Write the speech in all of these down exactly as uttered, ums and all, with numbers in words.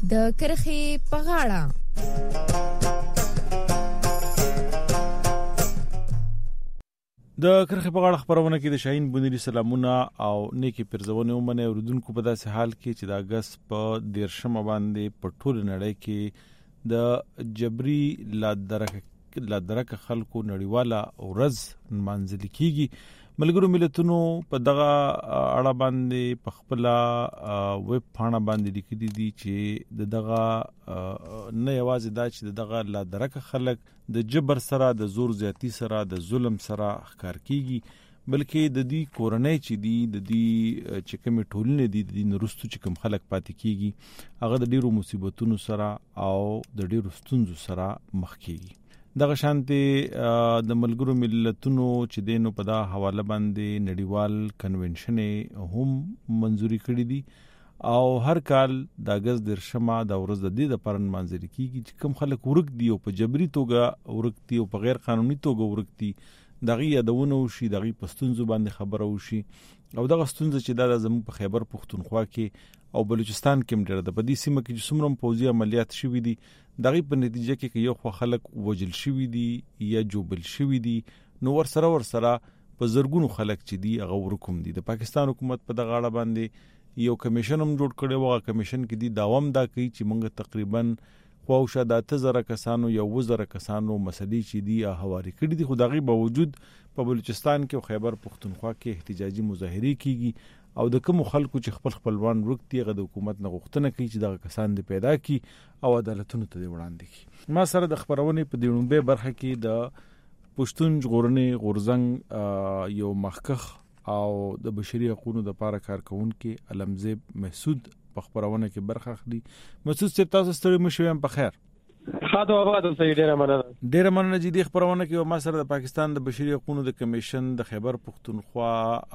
د کرخې په غاړه. د کرخې په غاړه خبرونه کې د شاهین بنيري سلامونه او نیکی پرزونه ومنه اوردونکو په داسې حال کې چې د اگست په دیرشم باندې په ټول نړۍ کې د جبري لادرک لادرک خلکو نړیواله ورځ منځل کیږي. ملګرو ملتونو په دغه اړه باندې په خپل ویب پاڼه باندې لیکلي دي چې د دغه نه یوازې دا چې دغه لادرک خلک د جبر سره د زور زیاتی سره د ظلم سره ښکار کیږي، بلکې د دې کورنۍ چې دي د دې چې کوم ټولنې دي د دې نورستو چې کوم خلک پاتې کیږي هغه د ډیرو مصیبتونو سره او د ډیرو ستونزو سره مخ کیږي. دغه شانتي د ملګرو ملتونو چې دینو په دا حواله باندې نړیوال کنونشن هم منځوري کړی دي او هر کال د اگست درشمه د ورځ د دې د پرن منځري کیږي چې کوم خلک ورک دي او په جبري توګه ورک دي او په غیر قانوني توګه ورک دي دغه یادونه وشي، دغه پښتونزو باندې خبره وشي او دغه ستونزه چې دا زموږ په خیبر پښتونخوا کې او بلوچستان کې ډېر د بدی سیمه کې څومره پوځي عملیات شوي دي دغه په نتیجه کې یو خو خلک وجل شوي دي یا جوبل شوي دي، نو ور سره ور سره په زرګونو خلک چې دي هغه ورکوم دي. د پاکستان حکومت په دغه اړه باندې یو کمیشن هم جوړ کړی و، هغه کمیشن کې دي داوام دا کوي چې موږ تقریبا خواوشه د اته زره کسانو یا اوه زره کسانو مسلې چې دي حواله کړي دي. خو دغه باوجود په بلوچستان کې او خیبر پښتونخوا کې احتجاجي مظاهره کیږي او د کوم خلکو چې خپل خپلوان ورکتي غو د حکومت نه غوښتنه کوي چې دغه کسان دې پیدا کی او عدالتونو ته وړاندې کی. ما سره د خبرونه په دیونبه برخه کې د پښتون ژغورنې غورزنګ یو مخکخ او د بشري حقوقو د لپاره کارکونکو علمزیب محسود په خبرونه کې برخه اخلي. محسود صاحب تاسو ستړي مشوم په خیر؟ خاطو آباد اوسئ. ډیره مننه. ډیره مننه چې د خبرونه کې ما سره د پاکستان د بشري حقوقو د کمیشن د خیبر پښتونخوا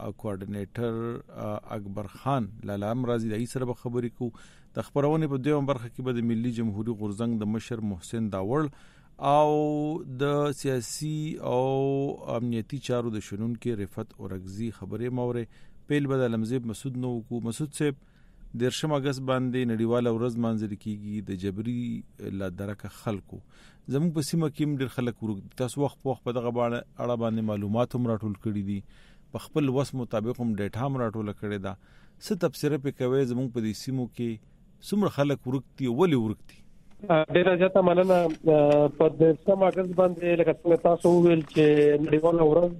کوارډینیټر اکبر خان لالام رازي د سره خبرې کو. د خبرونه په دویم برخه کې به د ملي جمهوریت غورزنګ د مشر محسن داوړ او د سیاسي او امنیتي چارو د شنون کې رفعت اورغزي خبرې مورې پیل بدل لمزیب مسعود نو کو. مسعود صاحب درشم اگست باندې نړیواله ورځ منځل کیږي د جبري لادرک خلکو زموږ په سیمه کې ډېر خلک ورک دي. تاسو وخت په وخت په دغه اړه باندې معلومات هم راټول کړي دي، په خپل وس مطابق هم ډیټا هم راټول کړي ده. څه تفسیر په کوي زموږ په دې سیمو کې څومره خلک ورک دي او ولې ورک دي؟ ډیره زیاته مننه. په درشم اگست باندې لکه څنګه تاسو ویل چې نړیواله ورځ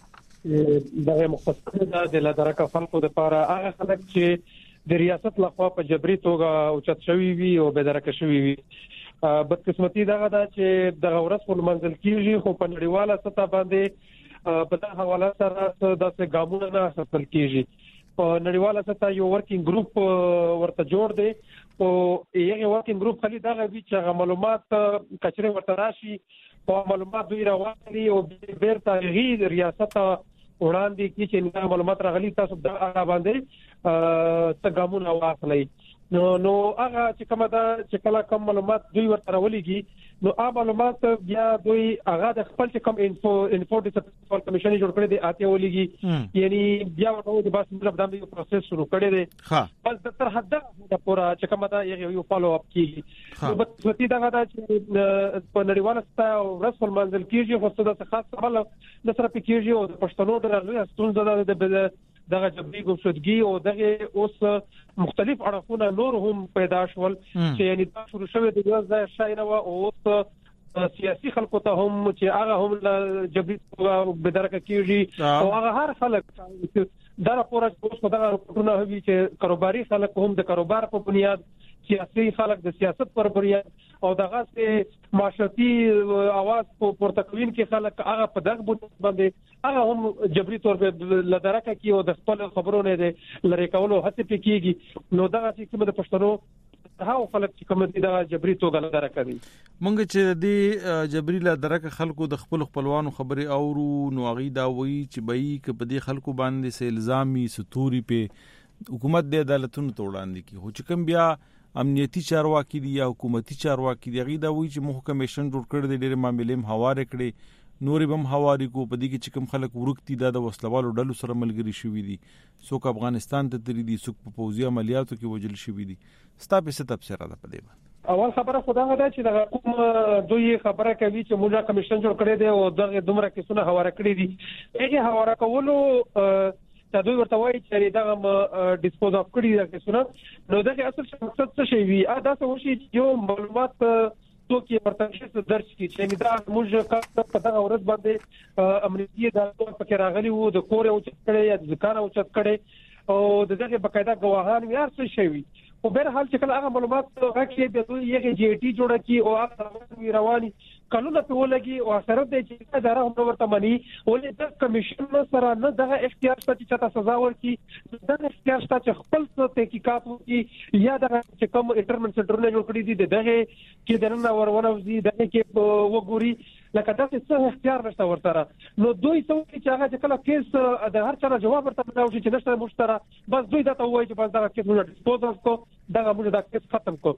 ده دغه مختص ده د لادرک خلکو لپاره هغه خلک چې د ریاست لخوا په جبري توګه اوچت شوی وي او بدرکه شوی وي. بدقسمتي دغه دا چې د ورځ په منځل کېږي خو په نړیواله سطح باندې په دغه حواله سره د ګامونو نه اخیستل کېږي. په نړیواله سطح یو ورکینګ ګروپ ورته جوړ دی او یو ورکینګ ګروپ خالي دغه وی چې معلومات کچره ورته راشي او معلومات دوی راوړي او بیرته غي ریاست وړاندې کی چې معلومات راغلي تاسو د هغه باندې تګامونه واخلي. نو نو هغه چې کومه دا چې کله کوم معلومات دوی ورته راولېږي نو هغه معلومات بیا دوی هغه د خپل چې کوم انفو انفو د سپورټ کمیشن جوړ کړی دی اته ولېږي یعنی بیا ورته د باس مطلب د پروسس شروع کړی دی. ها بس د تر حد د پورا چې کومه دا یو فالو اپ کیږي. نو په څه دا دا چې په نړیواله سطح او رسول منځل کیږي خو څه د خاص عمل د سره پکېږي او د پښتنو د ستونزې د دغه جبري ګمشدګي او دغه اوس مختلف اړخونه نور هم پیدا شول چې یعنی دا شروع شوه د یو ځای شاینه او اوس سیاسي خلکو ته هم چې هغه هم جبري بدرکه کیږي او هغه هر خلک دا راپور اوس په دغه راپورونه هوي چې کاروباري خلک هم د کاروبار په بنیاد، سیاسي خلک د سیاست پر بنیاد او دغه سه معاشرتي اواز په پورتکوین کې خلک هغه په دغه باندې هغه هم جبري تور په لدرکه کې او د خپل خبرونه لري کولو هڅه پکېږي. نو دغه چې د پښتنو هغه خلک چې کوم دي د جبري توګه لدرکه دي مونږ چې د جبري لدرکه خلکو د خپل خپلوانو خبري اورو نو هغه دا وایي چې بای ک په دې خلکو باندې سه الزامي ستوري په حکومت د عدالتونو توړاندې کی هو چې کوم بیا امنیتي چارواکي دي یا حکومتي چارواکي دي هغه دا وایي چې مو کمیشن جوړ کړی د ډېر معاملې هم حواله کړي نورې بم حوالی کو په دې کې چې کوم خلک ورکتي دا د وسلوالو ډلو سره ملګری شوي دي، څوک افغانستان ته تللي دي، څوک په پوځي عملیاتو کې وژل شوي دي. ستا په څه تبصره ده په دې باندې؟ اول خبره خدا غدا چې د کوم دوی خبره کوي چې موږ کمیشن جوړ کړی دی او دغه دومره کیسونه حواله کړی دي. هغه حواله کولو ته دوی ورته وایي چې دغه ډیسپوز اف کړی دی کیسونه. نو دغه اصل مقصد څه شي وي؟ دا څه وشي یو معلومات توکي ورته درج کی چې دا موږ په دغه ورځ باندې امنیتي د پکې راغلي وو، د کور او چت کړي یا د ځکان او چت کړي او دغه بقاعده گواهان یې څه شي وي. په بهر حال چې کله هغه معلومات راکړي به دوی یې جی ټي جوړه کی او هغه رواني قانون په ولګي او شرط دی چې دا راو ورته مني ولې د کمیشن سره نه دغه اختیار شته چې تاسو سزا ورکړي، دغه اختیار شته چې خپل څه تحقیقات وکړي یا دغه چې کوم انټرمنټ سنټرونه جوړ کړی دي دغه کې دنه ورونوزي دغه کې وګوري لکه تاسو څه اختیار نشته ورته. نو دوی څه چې هغه چې کله کیس د هر چا جواب ورته راوړي چې نشته مشترک بس دوی دا ته وایي چې بس دغه کیس موږ ډیسپوز کو دغه موږ دا کیس ختم کو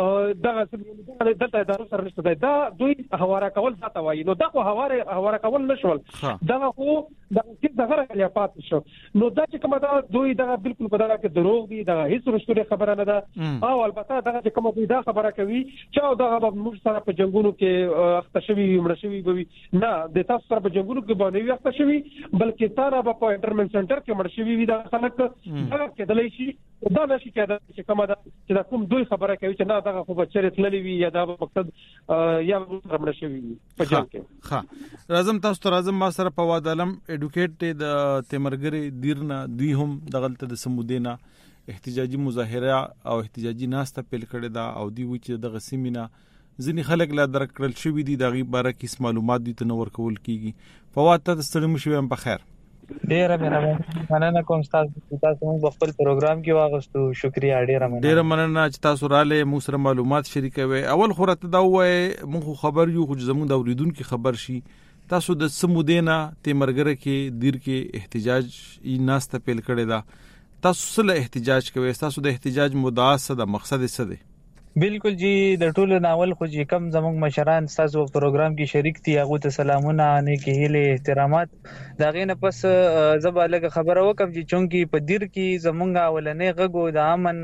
دغه دلته ادارو سره نشته دا دوی حواله کول ځاته وایي. نو دا خو حواله حواله کول نشول، دغه خو دغه کیس دغه غلیا پات شو. نو دا چې کومه دا دوی دغه بالکل په دغه کې دروغ دي، دغه هیڅ رښتونی خبره نه ده. او البته دغه چې کومه دوی دا خبره کوي چې دغه موږ سره په جنگونو کې اخته شوی مړ شوی بوي، نه د تاسو سره په جنگونو کې باندې وي اخته شوی بلکې تاسو په انټرمنټ سنټر کې مړ شوی وي. دا خلک دا کېدلای شي دا نشي کېدای چې کومه دا چې دا کوم دوی خبره کوي چې نه دغه خو بچره تللی وي یا دا مقصد یا مړ شوی وي په جنگ کې. ها راځم تاسو ته راځم ما سره په واد علم اډوکیټ د تیمرګری دیرنا دوی هم دغلت د سمودینا احتجاجي مظاهره او احتجاجي ناسته پیل کړی دا او دی و چې دغه سیمینا ځینې خلک لا درکړل شوی دي دغه باره کې معلومات دي تنور کول کیږي. فواد ته ستړي مشو هم په خیر. ډیره مهرباني مننه کوم تاسو تاسو موږ خپل پروګرام کې واغستو، شکریا ډیره مننه. ډیره مننه چې تاسو رااله مو سره معلومات شریکوي. اول خو راته دا وای موږ خبر یو خو زموږ د اوریدونکو خبر شي تاسو د سمودینا تیمرګره کې دیر کې احتجاج یې ناسته پیل کړی دا، تاسو سره احتجاج کوي، تاسو د احتجاج مدعا څه د مقصد څه دی؟ بالکل جی د ټولو ناول خو چې کم زموږ مشران تاسو په پروګرام کې شریک دي هغه ته سلامونه نه کې هله احترامات. دا غینه پس زبا لګه خبره وکم چې چونکی په دیر کې زمونږه ولنې غږو د امن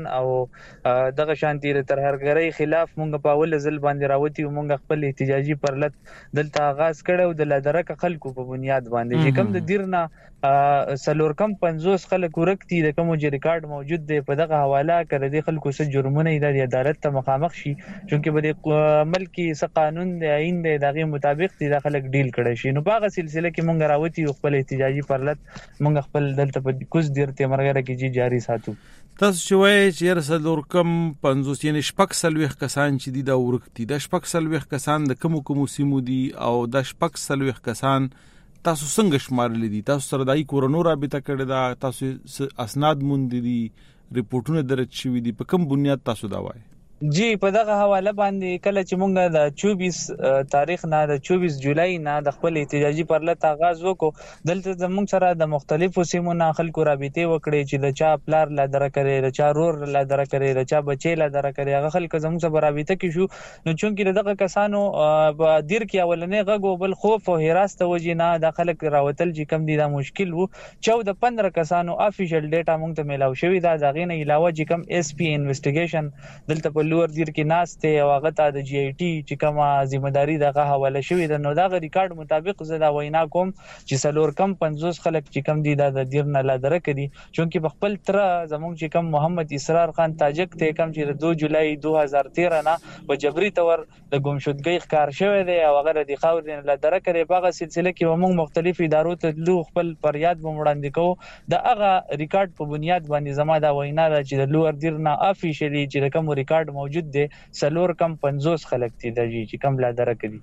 او دغه شانتي تر هرګری خلاف مونږ په ول ځل باندې راوتی مونږ خپل احتجاجي پرلط دلته آغاز کړو د لادرک خلکو په بنیاد باندې چې کم د دیرنا سلور کم پنځوس خلک ورکتي د کوم چې ریکارډ موجود دی په دغه حواله کړی دي خلکو سره جرمونه د عدالت ته مخامخ شي چونکه په ملکی س قانون دی عین دی دغه مطابق دي خلک ډیل کړي شي. نو په هغه سلسله کې مونږ راوتی خپل احتجاجي پرلط مونږ خپل دلته په کوز دیرته مرګره کې جی جاری ساتو. تاسو شوي چې رسل کم پنځوس یعنی شپږ سلويخ کسان چې دي دا ورکتي د شپږ سلويخ کسان د کوم کوم سیمو دي او د شپږ سلويخ کسان تاسو څنګه شمارل دي؟ تاسو سره دای کورونو رابطه کړی دا، تاسو اسناد مونږ دي ریپورتونه درج شوي دي، په کوم بنیاد تاسو دا وایي؟ جی په دغه حواله باندې کله چې مونږ د چوبیس تاریخ نه د چوبیس جولای نه د خپل احتجاجي پرلط آغاز وکړو دلته زموږ سره د مختلفو سیمو نه خلکو رابطه وکړي چې د چا پلار لا در کړي د چا رور لا در کړي د چا بچي لا در کړي هغه خلک زموږ سره رابطه کې شو. نو چونکی دغه کسانو په دیر کې اولنې غږو بل خوف او هراس ته وجې نه د خلک راوتل چې کم دي دا مشکل وو. چودہ پندرہ کسانو افیشل ډیټا مونږ ته ملاو شوی دا دغه نه علاوه چې کم اس پی انویسټیګیشن دلته په لور دیر کې ناشته او هغه ته د جی ای ټي چې کومه ذمہداري دغه حواله شوی د نو دغه ریکارډ مطابق زه دا وینا کوم چې سلور کم پنځوس خلک چې کم دي د دیر نه لادره کړي چونکی په خپل تر زموږ چې کم محمد اسرار خان تاجک ته کم چې دو جولای دو هزار تیرہ نه په جبري تور د ګمشدګۍ ښکار شوی دی او هغه د خاور نه لادره کړي. په هغه سلسله کې موږ مختلف ادارو ته لو خپل فریاد وړاندې کوو د هغه ریکارډ په بنیاد باندې زما دا وینا ده چې د لوور دیر نه افیشلی چې کوم ریکارډ موجود دی سلور کم پنځوس خلک دي د چې کم لا درکړي.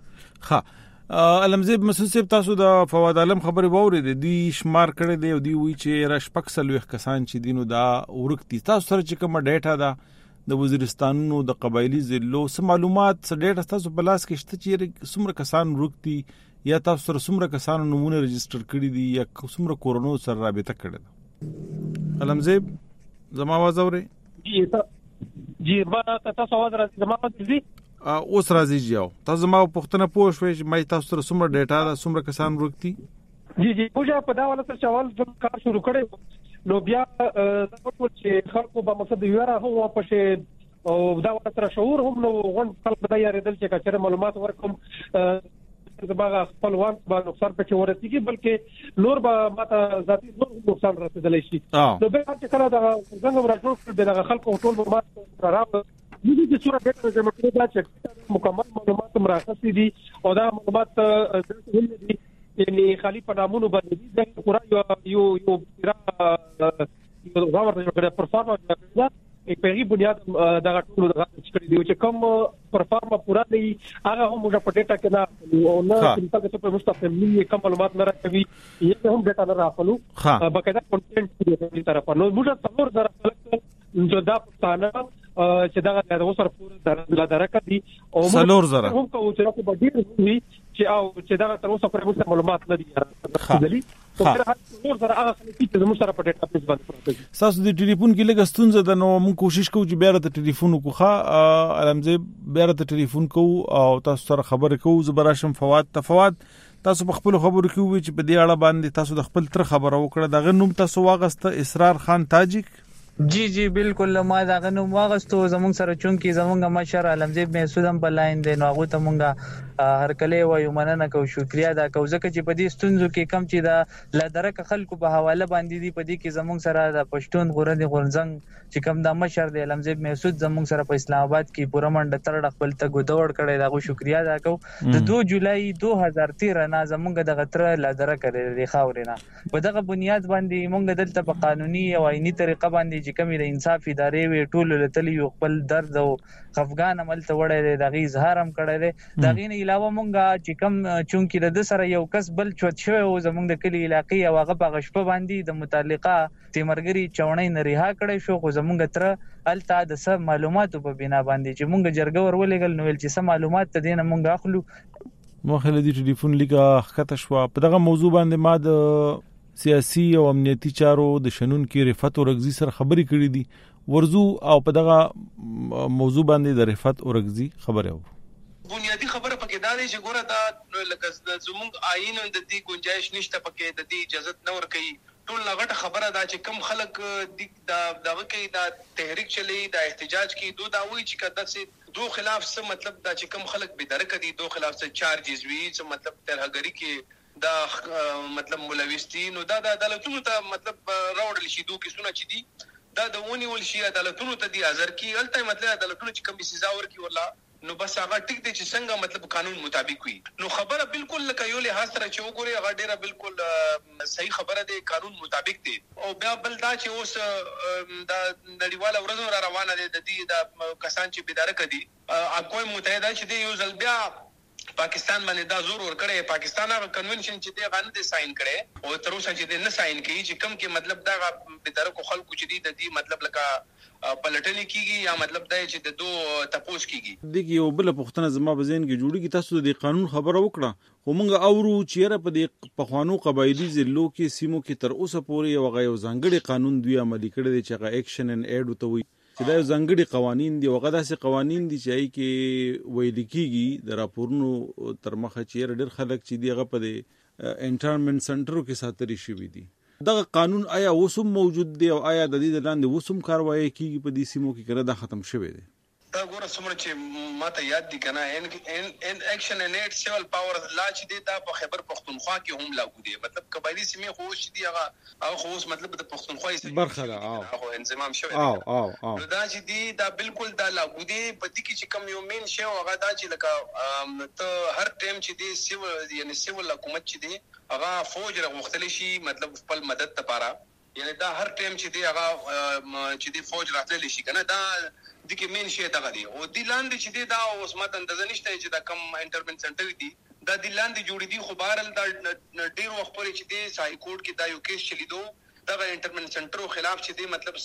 ها علمزیب مسعود صاحب تاسو د فواد عالم خبرې ووري دي شمار کړي دی او دی وی چې راشپک سلوخ کسان چې دینو دا ورکتي تاسو سره چې کوم ډیټا ده د وزیرستانونو د قبایلی ضلعو سم معلومات څه ډیټا تاسو په لاس کې شته چې څومره کسان ورکتي یا تاسو سره څومره کسان نمونه ريجستره کړي دي یا څومره کورونو سره رابطه کړي ده؟ علمزیب زما आवाज اوري؟ جی جی ما تاسو आवाज راځي زما आवाज دي؟ اوس راځي جاو تاسو ما پښتنه پوه شوي چې مې تاسو سره څومره ډیټا ده څومره کسان ورکتي جی جی پوجا په دا ولا څه چوال د کار شروع کړي نو بیا دا ټول چې خلکو به مقصد یو را هو پښه او دا وتر شعور هم نو غون خلک دا یاریدل چې کچره معلومات ورکوم زماغه خپلوان به نقصان پکې ورسیږي بلکې نور به ماته ذاتي نور نقصان رسیدلی شي نو به چې کله دا څنګه راټول د خلکو ټول معلومات راغله دې د صورت ډېر زموږ د چې مکمل معلومات مراخصي دي او دا معلومات هم دي یعنی خالی په نامونو باندې د قرآن یو یو را یو غوړ د پرفارمنس یک پیغي بنیاد دا ټول د غاټ کړی دی چې کوم پرفارمنس پورا دی هغه هم موږ په ډیټا کې نه او نه چې په مستقیم نه کوم معلومات نه راکوي یې هم ډیټا نه راخلو باقاعده کنټینټ دی طرف نو موږ څلور زره خلک جو دا پښتانه چې دا د اوسر پورا درکه دي او څلور زره هم کوم چې په ډیر وی چې او چې دا تر اوسه پرې موږ معلومات نه دي راځلي خو هر څلور زره هغه خلک چې موږ سره په ډیټا بیس باندې پروسس تاسو د ټلیفون کې لګ ستونزه ده نو موږ کوشش کوو چې بیا د ټلیفون کوخه علمزه بیا د ټلیفون کوو او تاسو سره خبرې کوو زبراشم فواد تفواد تاسو په خپل خبرو کې وی چې په دې اړه باندې تاسو د خپل تر خبره وکړه دغه نوم تاسو واغسته اسرار خان تاجک جی جی بالکل ما دا غنو واغستو زمونږ سره چون کې زمونږ مشر علمزیب محسودم په لاین دی نو هغه ته مونږه هر کله وایو مننه کو شکریا دا کو ځکه چې په دې ستونزو کې کم چې دا لدرک خلکو په حواله باندې دی په دې کې زمونږ سره د پښتون غورندې غورنځنګ چې کم دا مشر دی علمزیب محسود زمونږ سره په اسلام آباد کې پوره منډه تر خپل ته ګډوډ کړي دا کو شکریا دا کو د دو جولای دو هزار تیرہ نه زمونږ د غتر لدرک لري خاورینه په دغه بنیاد باندې مونږ دلته په قانوني او آئینی طریقه باندې چې کمی د انصاف ادارې وی ټول لتلی یو خپل درد او خفغان عمل ته وړی دی دغه اظهار هم کړی دی دغه نه علاوه مونږه چې کم چونکی د سره یو کس بل چوت شوی او زمونږ د کلی علاقې او هغه په غشپه باندې د متعلقه تیمرګری چونۍ نه رها کړی شو خو زمونږ تر الته د سب معلوماتو په بنا باندې چې مونږ جرګه ورولېګل نو ول چې سم معلومات ته دینه مونږ اخلو مخله دي ټلیفون لګه خطه شو په دغه موضوع باندې ما د سیاسي او امنیتي چارو د شنن کې رفعت اورغزي سره خبرې کړې دي ورزو او په دغه موضوع باندې د رفعت اورغزي خبره و بنیادی خبره پکې دا دی چې ګوره دا لکه زموږ آئین د دې گنجائش نشته پکې د دې اجازه نه ورکوي ټول لغټه خبره دا چې کم خلک دا دغه کې دا تحریک چلی دا احتجاج کې دو دا وایي چې کدا سي دو خلاف څه مطلب دا چې کم خلک به درک دي دو خلاف څه چارجز وی څه مطلب ترهګری کې دا مطلب ملوثتي نو دا د عدالتونو ته مطلب راوړل شي دوه کیسونه چې دي دا د ونی ول شي عدالتونو ته دی حاضر کی الته مطلب عدالتونو چې کوم سزا ورکي ولا نو بس هغه ټیک دی چې څنګه مطلب قانون مطابق وي نو خبره بالکل لکه یو له حاصله چې وګوري هغه ډیره بالکل صحیح خبره دی قانون مطابق دی او بیا بل دا چې اوس دا نړیواله ورځ را روانه ده د دې د کسان چې بیدار کړي اقوام متحده چې دی یو ځل بیا پاکستان باندې دا زور ور کړی پاکستان هغه کنونشن چې دی غانه دي ساين کړي او تر اوسه چې دی نه ساين کړي چې کم کې مطلب دا بیدار کو خلکو چې دی د دې مطلب لکه پلټنې کیږي یا مطلب دا چې د دو تپوس کیږي دغه یو بل پښتنه زما بزین کې جوړیږي تاسو د قانون خبره وکړه خو موږ اورو چې په دې پخوانو قبایلی ضلعو کې سیمو کې تر اوسه پورې یو غو ځانګړي قانون دوی عملي کړی دی چې هغه اکشن ان ایډ وتوي چې دا ځانګړي قوانين دي او غدا سي قوانين دي چې ای کې ویل کیږي د راپورونو تر مخه چې ډېر خلک چې دی هغه په دې انټرمنټ سنټرو کې ساتري شوی دي دغه قانون آیا وسوم موجود دی او آیا د دې لاندې وسوم کاروایی کیږي په دې سیمو کې کړه دا ختم شوی دی دا ګوره څومره چې ماته یاد دي کنه ان ان اکشن ان ایټ سیول پاور لا چې دی دا په خیبر پختونخوا کې هم لاګو دی مطلب قبایلی سیمې خو چې دی هغه هغه خو مطلب د پختونخوا برخه ده او انضمام شوی او او او دا چې دی دا بالکل دا لاګو دی په دې کې چې کم یو مين شی هغه دا چې لکه ته هر ټیم چې دی سیول یعنی سیول حکومت چې دی هغه فوج راغختلی شي مطلب خپل مدد لپاره یعنی دا هر ټیم چې دی هغه چې دی فوج راتللی شي کنه دا د کې مين شي دا غدي او د لاندې چې دی دا اوس ماته اندازه نشته چې دا کم انټرمنټ سنټر دی دا د لاندې جوړې دي خو بهرل دا ډیر وخت پورې چې دی سای کورټ کې دا یو کیس چلیدو دا انټرمنټ سنټر خلاف چې دی مطلب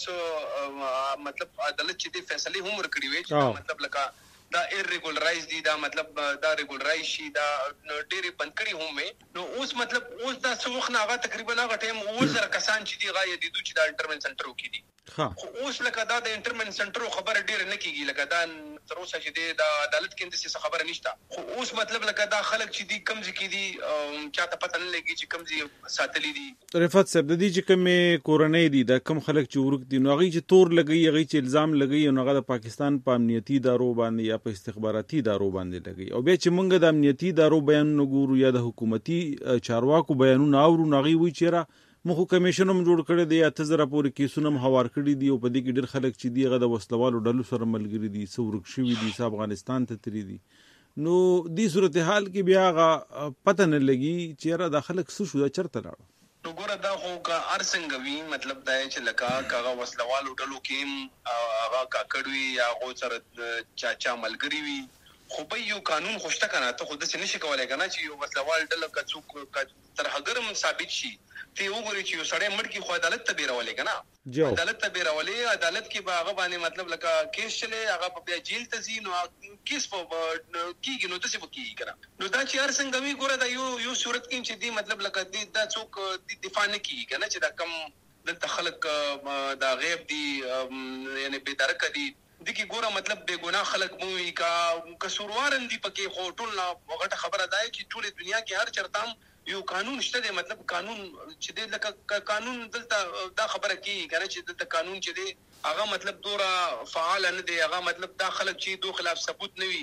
سو مطلب عدالت چې دی فیصله هم ورکړي وي چې مطلب لکه دا ایرریګولرایز دي دا مطلب دا ریګولرایز شي دا ډېری بند کړي هم نو اوس مطلب اوس دا څو وخت نه هغه تقریبا هغه ټیم اوس زر کسان چې دی غايه دي چې دا انټرمنټ سنټر وکړي خو اوس لکه دا د انټرمن سنټر خبره ډیره نه کیږي، لکه دا تر اوسه چې د عدالت کې د څه خبره نشته. خو اوس مطلب لکه دا خلک چې دي کمزې کې دي چاته پته نه لګي چې کمزې ساتلې دي. رفعت صاحب د دې چې کومې کورنۍ دي د کم خلک چې ورک دي نو هغه چې تور لګي هغه چې الزام لګي نو هغه د پاکستان په امنیتي ادارو باندې یا په استخباراتي ادارو باندې لګي، او بیا چې موږ د امنیتي ادارو بیانونه ګورو یا د حکومتي چارواکو بیانونه اورو نو هغه وایي چې را مخو کمیشن هم جوړ کړی دی، اته زره پورې کیسونه هم هوار کړي دي او په دې کې ډېر خلک چې دي هغه د وسلوالو ډلو سره ملګري دي، څه ورک شوي دي، څه افغانستان ته تللي دي. نو دې صورتحال کې بیا هغه پته نه لګي چې یاره دا خلک څه شو، دا چېرته لاړل. نو ګوره دا خو که هر څنګه وي مطلب دا چې لکه که هغه وسلوالو ډلو کې هم هغه کاکړ وي یا هغو سره چا چا ملګري وي، خو به یو قانون خو شته که نه، ته خو داسې نشي کولی که نه چې یو وسلوال ډله که څوک ترهګر هم ثابت شي ته وګوري چې یو سړی مړ کي خو عدالت ته بیرولې که نه، عدالت ته بیرولې، عدالت کې به هغه باندې مطلب لکه کیس چلے هغه به بیا جیل ته ځي نو کیس په کېږي نو داسې به کېږي که نه. نو دا چې هر څنګه وي ګوره دا یو یو صورت کې چې دی مطلب لکه دی دا څوک دفاع نه کېږي که نه چې دا کم دلته خلک دا غیب دي یعنی بېدرکه دي دغه ګوره مطلب بے ګناه خلک مو وي کا قصوروار دي پکې، خو ټول غټه خبره ده چې ټول دنیا کې هر چرته یو قانون شته دی، مطلب قانون چې دی لکه قانون دلته دا خبره کوي کنه چې دلته قانون چې دی هغه مطلب دوره فعال نه دی، هغه مطلب دا خلک چې دو خلاف ثبوت نه وي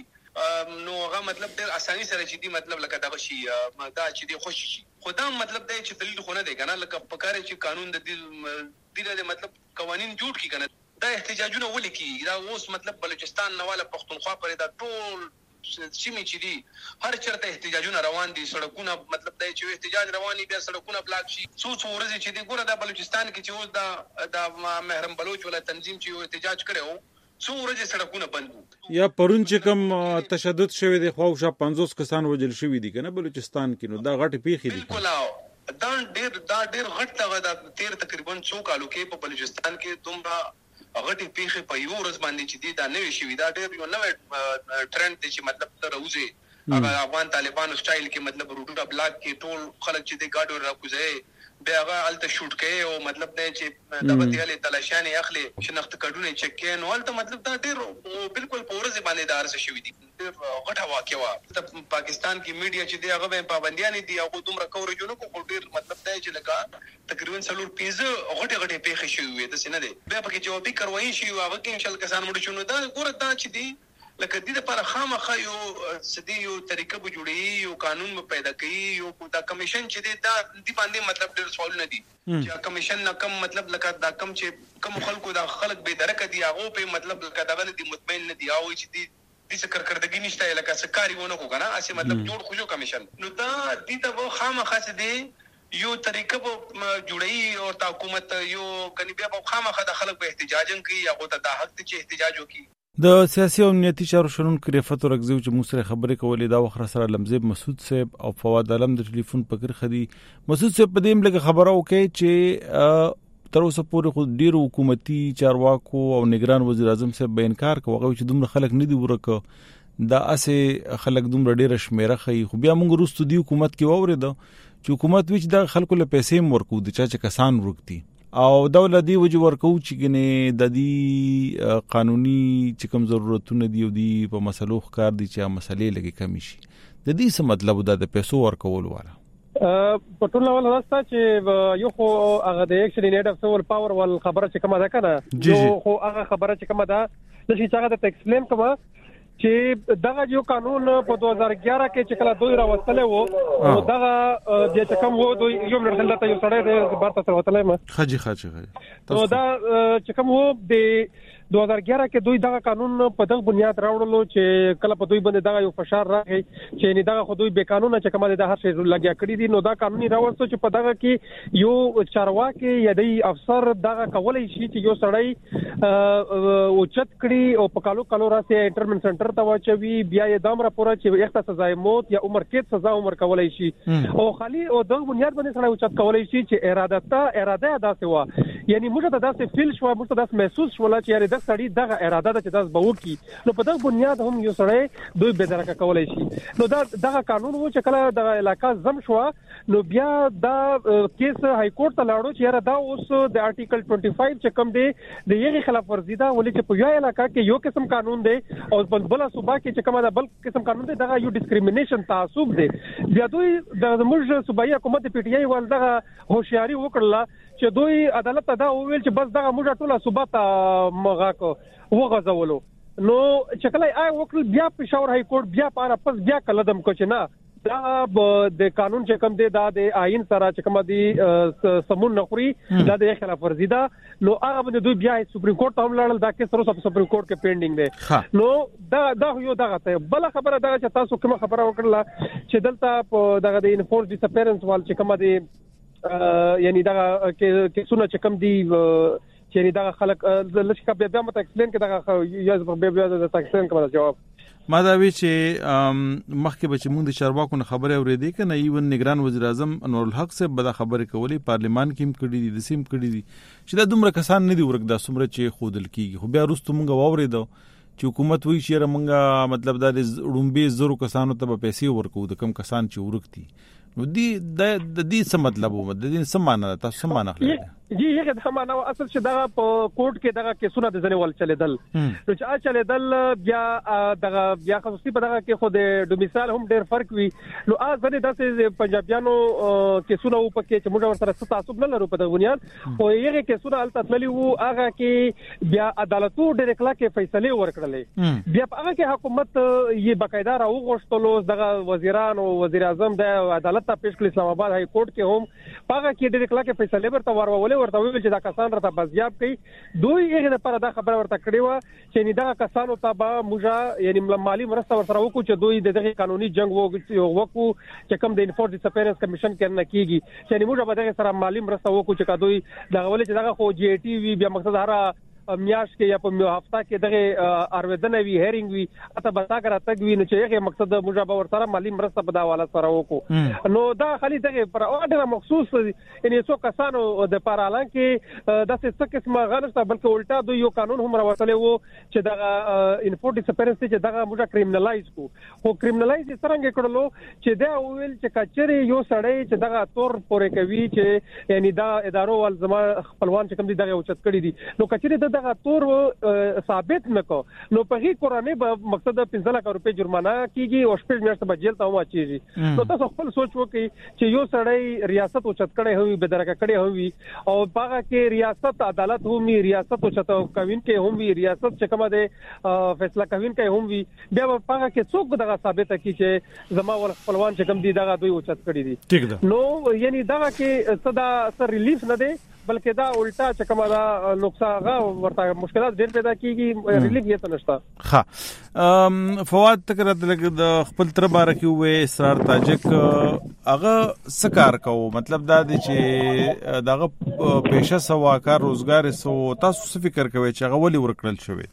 نو هغه مطلب ډېر اساني سره چې دی مطلب لکه دا شي دا چې دی خوشي شي. خدا مطلب دی چې دلیل خو نه دی کنه، لکه پکاره چې قانون د دې د مطلب قوانين جوړ کی کنه دا احتجاجونه ولې کیږي. دا اوس مطلب بلوچستان نواله پښتونخوا پرې دا ټول سیمې چې دي هر چرته احتجاجونه روان دي، سړکونه مطلب دا چې احتجاج رواني بیا سړکونه بلاک شي، څو څو ورځې چې دی ګوره دا بلوچستان کې چې اوس دا دا محرم بلوچ ولا تنظیم چې یو احتجاج کړو څو ورځې سړکونه بند وو، یا پرون چې کوم تشدد شوی دی خو شا پنځوس کسان وجل شوی دي کنه بلوچستان کې، نو دا غټ پیخي دي. بالکل دا ډېر دا ډېر غټ دغه د تیر تقریبا څو کالو کې په بلوچستان کې دومره غټي پیخي په یو ورځ باندې چې دی دا نوې شوی، دا ډېر یو نوې ټرند دی چې مطلب تر اوسه هغه افغان طالبانو سټایل کې مطلب روټونه بلاک کې ټول خلک چې دی گاډو راکوزي بیا هغه الته شوټ کوي او مطلب دا چې دغه دیاله تلاشانې اخلي شناخت کډونه چک کوي نو الته مطلب دا ډېر بالکل په ورځ باندې دا ارزه شوی دی. غټه واقعه وا پاکستان کې میډیا چې دی هغه په پابندیان دي او دومره کورجونه کو ډېر مطلب دا چې لکه تقریبا څلور پنځه غټه غټه پیښې شوې وي د سینه دی بیا پکې جوابي کاروایی شي او هغه کې ان شاء الله کسان مړ شونه دا ګوره دا چې دی لکه دې لپاره خامخا یو سدي یو طریقه به جوړي یو قانون به پیدا کوي یو دا کمیشن چې دی دا دی باندې مطلب ډېر سوال نه دي چې کمیشن نه کم مطلب لکه دا کم چې کم خلکو دا خلک به درک دي هغه په مطلب لکه دا نه دي مطمئن نه دي او چې دی د څه کارکردګي نشته لکه څه کاری ونه کو کنه اسی مطلب جوړ خو جو کمیشن نو دا دې ته خامخا څه دی یو طریقه به جوړي او حکومت یو کني بیا په خامخا د خلک په احتجاجن کوي هغه ته د حق چې احتجاج وکړي. د سیاسي او امنیتي چارو شنونکو رفعت ورکزو چې موږ سره خبرې کولې دا وخت سره لمزیب مسعود صاحب او فواد علم د ټلیفون پکړ خدي. مسعود صاحب په دې ملګه خبره وکړي چې تر اوسه پورې خو ډیر حکومتي چارواکو او نگران وزیر اعظم صاحب به انکار کوي چې دومره خلک نه دی ورکه دا اسه خلک دومره ډیر شمیره خي خو بیا موږ وروسته دی حکومت کې وورید چې حکومت وچ د خلکو له پیسې ورکو د چا چې کسان ورکتي او دولت دی وجه ورکو چې ګنې د دې قانوني چې کوم ضرورتونه دی او دی په مسلو ښکار دي چې مسلې لګي کمی شي د دې څه مطلب دا د پیسو ورکول والا په ټول ډول راسته چې یو خو هغه د اکشن نیډ اف سول پاور ول خبره چې کومه ده کنه یو خو هغه خبره چې کومه ده د شي چې هغه د ایکسپلین کومه چې دغه یو قانون په دوه هزار اګیاره کې چې کله دوی راوستله وو او دغه د چکم وو دوی یو منټ دلته یو سړی د بارته سره وتلای ما خجي خجي نو دا چکم وو د دوه هزار اګیاره کې دوی دغه قانون په دغه بنیاد راوړلو چې کله په دوی باندې دغه یو فشار راغی چې نه دغه خو دوی به قانون چې کومه د هر شی لګیا کړی دي نو دا قانوني راوستو چې په دغه کې یو چارواکي یا د افسر دغه کولای شي چې یو سړی او چت کړي او په کالو کالو راسي انټرمن سنټر ته واچوي بیا یې دام راپور چې یخته سزا موت یا عمر قید سزا عمر کولای شي او خالي او دغه بنیاد باندې سړی او چت کولای شي چې اراده تا اراده ادا سوا یعنی موږ ته داسې فیل شو موږ ته داسې محسوس شول چې یاره د سړی دغه اراده ده چې داس به وکړي نو په دغه بنیاد هم یو سړی دوی به درکه کولای شي نو دا دغه قانون و چې کله د علاقې زم شو نو بیا دا کیس های کورټ ته لاړو چې یاره دا اوس د ارټیکل پنځه پنځه چې کوم دی د یغه خلاف ورزي ده ولې چې په یو علاقې کې یو قسم قانون دی او په بل صوبه کې چې کومه د بل قسم قانون دی دغه یو ډیسکریمینیشن تعصب دی بیا دوی د موږ صوبایي حکومت پی ټی آی ول دغه هوښیاري وکړه چې دوی عدالت ته دا وویل چې بس دغه موږ ټول صوبه ته مغا کو وغځولو نو چې کله آی وکړ بیا پېښور های کورټ بیا پاره پس بیا کلدم کو چې نه دا د قانون چې کوم دی دا د آئین سره چې کوم دی سمون نخوري دا د خلاف ورزي ده نو هغه باندې دوی بیا سپریم کورټ ته هم لاړل دا کیس سره سپریم کورټ کې پینډینګ دی نو دا دا یو دغه ته بل خبره دا چې تاسو کوم خبره وکړه چې دلته دغه د انفورس ډیسپیرنس وال چې کوم دی یعنی دا کیسونه چې کوم دی چې دا خلک لږ بیا بیا مت ایکسپلین کې دا یو بیا بیا د ایکسپلین کوم جواب ما دا وی چې مخکې به چې موږ د چارواکو نه خبره اورېدې کنه ایون نگران وزیر اعظم انور الحق صاحب به دا خبره کولی پارلیمان کې هم کړي دي د سیم کړي دي چې دا دومره کسان نه دي ورک دا څومره چې خودل کیږي خو بیا وروسته موږ واورېدو چې حکومت وایي چې موږ مطلب دا د رومبي زرو کسانو ته به پیسې ورکو د کم کسان چې ورک دي نو دی د دې څه مطلب و د دې څه معنی ده تاسو معنی خلک جی هغه د معنا اصل چې دغه په کوټ کې دغه کیسونه د ځنې ول چلیدل نو چې ا چلیدل بیا دغه بیا خصوصي په دغه کې خو د ډومیسایل هم ډېر فرق وي نو ا ځنې داسې پنجابیانو کیسونه و پکې چې موږ ورسره تعصب نه لرو په دغه بنیاد خو هغه کیسونه الته تللی وو هغه کې بیا عدالتو ډېر کله کې فیصله ورکړلې بیا هغه کې حکومت یې باقاعده راوغښتلو دغه وزیران او وزیر اعظم د عدالت ته پیش کړ اسلام آباد های کورټ کې هم هغه کې ډېر کله کې فیصله ورته ورولې ورته ویل چې دا کسان راته بازیاب کړي دوی هغه لپاره دا خبره ورته کړې و چې نه دا کسانو ته به موږ یعنی مالی مرسته ورسره وکړو چې دوی دغه قانوني جنگ وکړو چې کوم د انفورس ډیسپیرنس کمیشن کې نه کیږي چې موږ به دغه سره مالی مرسته وکړو چې دوی دغه ولې چې دغه خو جی ټي وی بیا مقصد هر میاش کې یا په هفته کې دغه ارویدنه وی هیرینګ وی اته به تاګه راځي وی نو چې هغه مقصد موږ به ورسره مالی مرسته په دا حواله سره وکړو نو دا خالي دغه پر اورډر مخصوص یعنی څو کسانو د پارالان کې د څه قسمه غلطه بلکې الټا دوی یو قانون هم راوړل وو چې دغه انفورس ډیسپیرنس چې دغه موږ کریمینلایز کو خو کریمینلایز څنګه کړلو چې دا ویل چې کچري یو سړی چې دغه تور پورې کوي چې یعنی دا ادارو ول زما خپلوان چې کوم دي دغه اوچت کړی دي نو کچري دغه تور ثابت نکو نو په هی قرانه به مقصد پنځه لک روپے جرمانه کیږي او شپږ میاشتې به جیل ته واچيږي نو تاسو خپل سوچ وکړئ چې یو سړی ریاست اوچت کړي هوي به درکه کړي هوي او هغه کې ریاست عدالت هم ریاست اوچت کوین کې هم وی ریاست چې کومه ده فیصله کوین کې هم وی بیا هغه کې څوک دغه ثابت کی چې زما ول خپلوان چې کوم دي دغه دوی اوچت کړي دي ٹھیک ده نو یعنی دغه کې صدا سر ریلیف نه دی بلکې دا الټا چې کومه دا نقصان غا ورته مشکلات ډېر پیدا کیږي ریلیف یې ته نشته ها فواد تکرات لګ د خپل تر بار کې وې اسرار تاجک هغه سکار کو مطلب دا دی چې دغه پیشه سوا کار روزګار سو تاسو څه فکر کوئ چې هغه ولې ورکړل شوی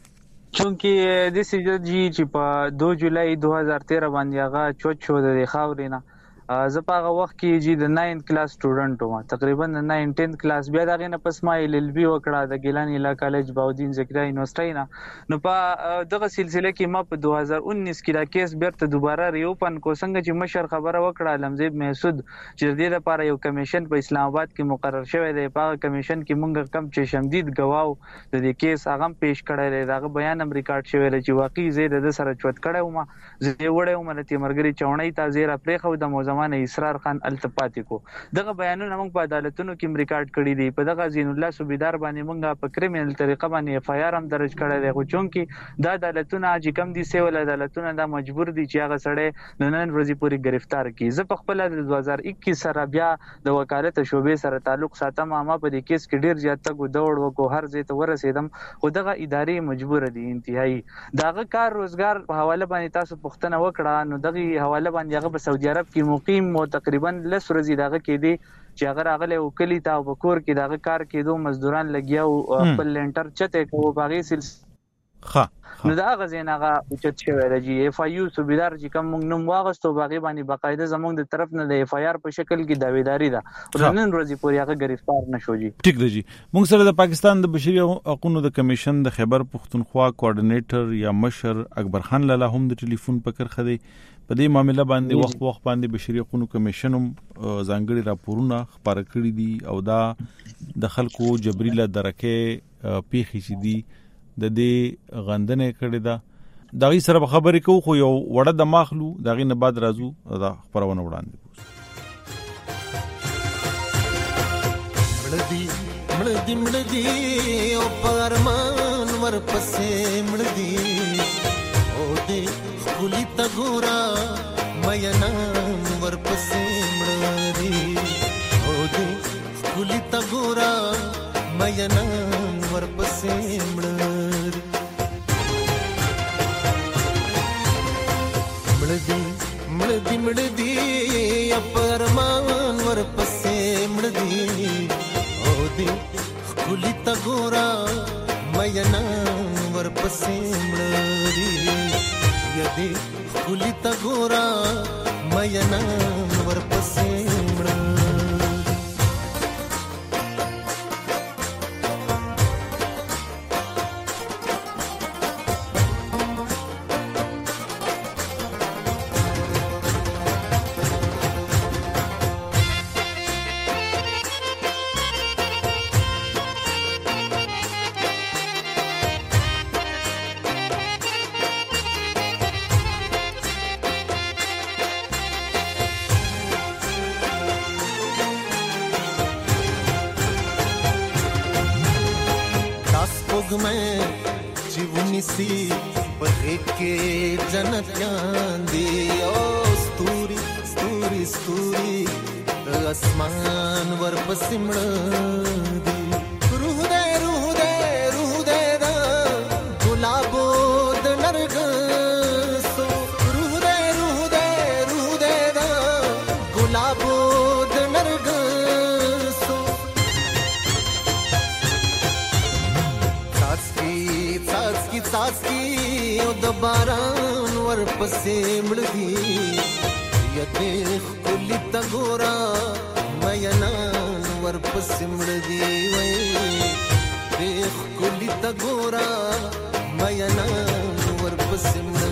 چونکه د سیجی چې په دو جولای دو هزار تیرہ باندې هغه چوت شو د خاورینا زه په هغه وخت کې چې د ناینث کلاس سټوډنټ وم تقریبا د ناین ټینث کلاس بیا دغه نه پس ما ایل ایل بی وکړه د ګیلان الا کالج باودین ذکریا یونیورسيټی نه نو په دغه سلسله کې ما په دو هزار انیس کې دا کیس بیرته دوباره ریوپن کو څنګه چې مشر خبره وکړه علمزیب محسود چې د دې لپاره یو کمیشن په اسلام آباد کې مقرر شوی دی په کمیشن کې مونږ کم چې شمدید گواو د دې کیس هغه پیش کړی دی دا بیان هم ریکارډ شوی دی چې واقعي زه د سره چوت کړی وم زه وړم ملتي مرګري چونۍ تا زیره پرې خو د موزمان اسرار خان التپاتی کو دغه بیانونه موږ په عدالتونو کې ریکارډ کړی دي په دغه زین الله صوبیدار باندې موږ په کریمینل طریقه باندې اف آی آر هم درج کړی دی خو چونکی دا عدالتونه چې کم دي سیول عدالتونه دا مجبور دي چې هغه سړی نن ورځې پوری گرفتار کړي زه په خپل د دو هزار اکیس سره بیا د وکالت شوبې سره تعلق ساتم ما په دې کیس کې ډیر زیات تګ دوړ وکړو هر ځای ته ورسېدم خو دغه ادارې مجبور دي انتهایی دغه کار روزګار په حواله باندې تاسو پوښتنه وکړه نو دغه حواله باندې هغه په سعودي عرب کې مقیم مو تقریبا لس ورځې دغه کې دي چې هغه راغله وکلی تا وکور کې دغه کار کېدو مزدوران لګیا او خپل لنټر چته کوو باغې سلسله ها نو دا غزين هغه اوچت شوی دی چې اف آی یو صوبیدار چې کوم موږ نوم واغستو باغې باندې باقاعده زموږ د طرف نه د اف آی آر په شکل کې داویداری ده او نن ورځې پورې هغه گرفتار نشو جی. ټیک دی جی. موږ سره د پاکستان د بشري حقوقو د کمیشن د خیبر پختونخوا کوارډینیټر یا مشر اکبر خان لاله هم د ټلیفون په کرخه دی. په دې معاملې باندې وخت وخت باندې بشري حقوقو کمیشن هم ځانګړي راپورونه خبره کړي دي او دا د خلکو جبري له درکه پیخي شي دي د دې غندنه کړي ده. دا غي سره خبرې کوو خو یو وړه د ماخلو دا غي نه بعد راځو دا خبرونه وړاندې مړدي مړدي مړدي او پرمان ورپسې مړدي او دې خولي تا ګورا مېنا ورپسې مړدي او دې خولي تا ګورا مېنا ورپسې مړدي مړدي مړدي اپرمان ورپسې مړدي او دې خولي تا ګورا مېنا ورپسې مړدي یدې خولي تا ګورا مېنا ورپسې مړدي. सी बगे के जनत्यां दी ओ स्तूरी स्तूरी स्तूरी आसमान वर पसिमड़ दी रूह दे रूह दे रूह दे दा गुलाबो द नरग सो रूह दे रूह दे रूह दे दा गुलाबो द नरग सो सासकी सासकी ओ द बारान वर पसे मड़दी यते खुली त गोरा मयना वर पसे मड़दी वे देख खुली त गोरा मयना वर पसे मड़दी.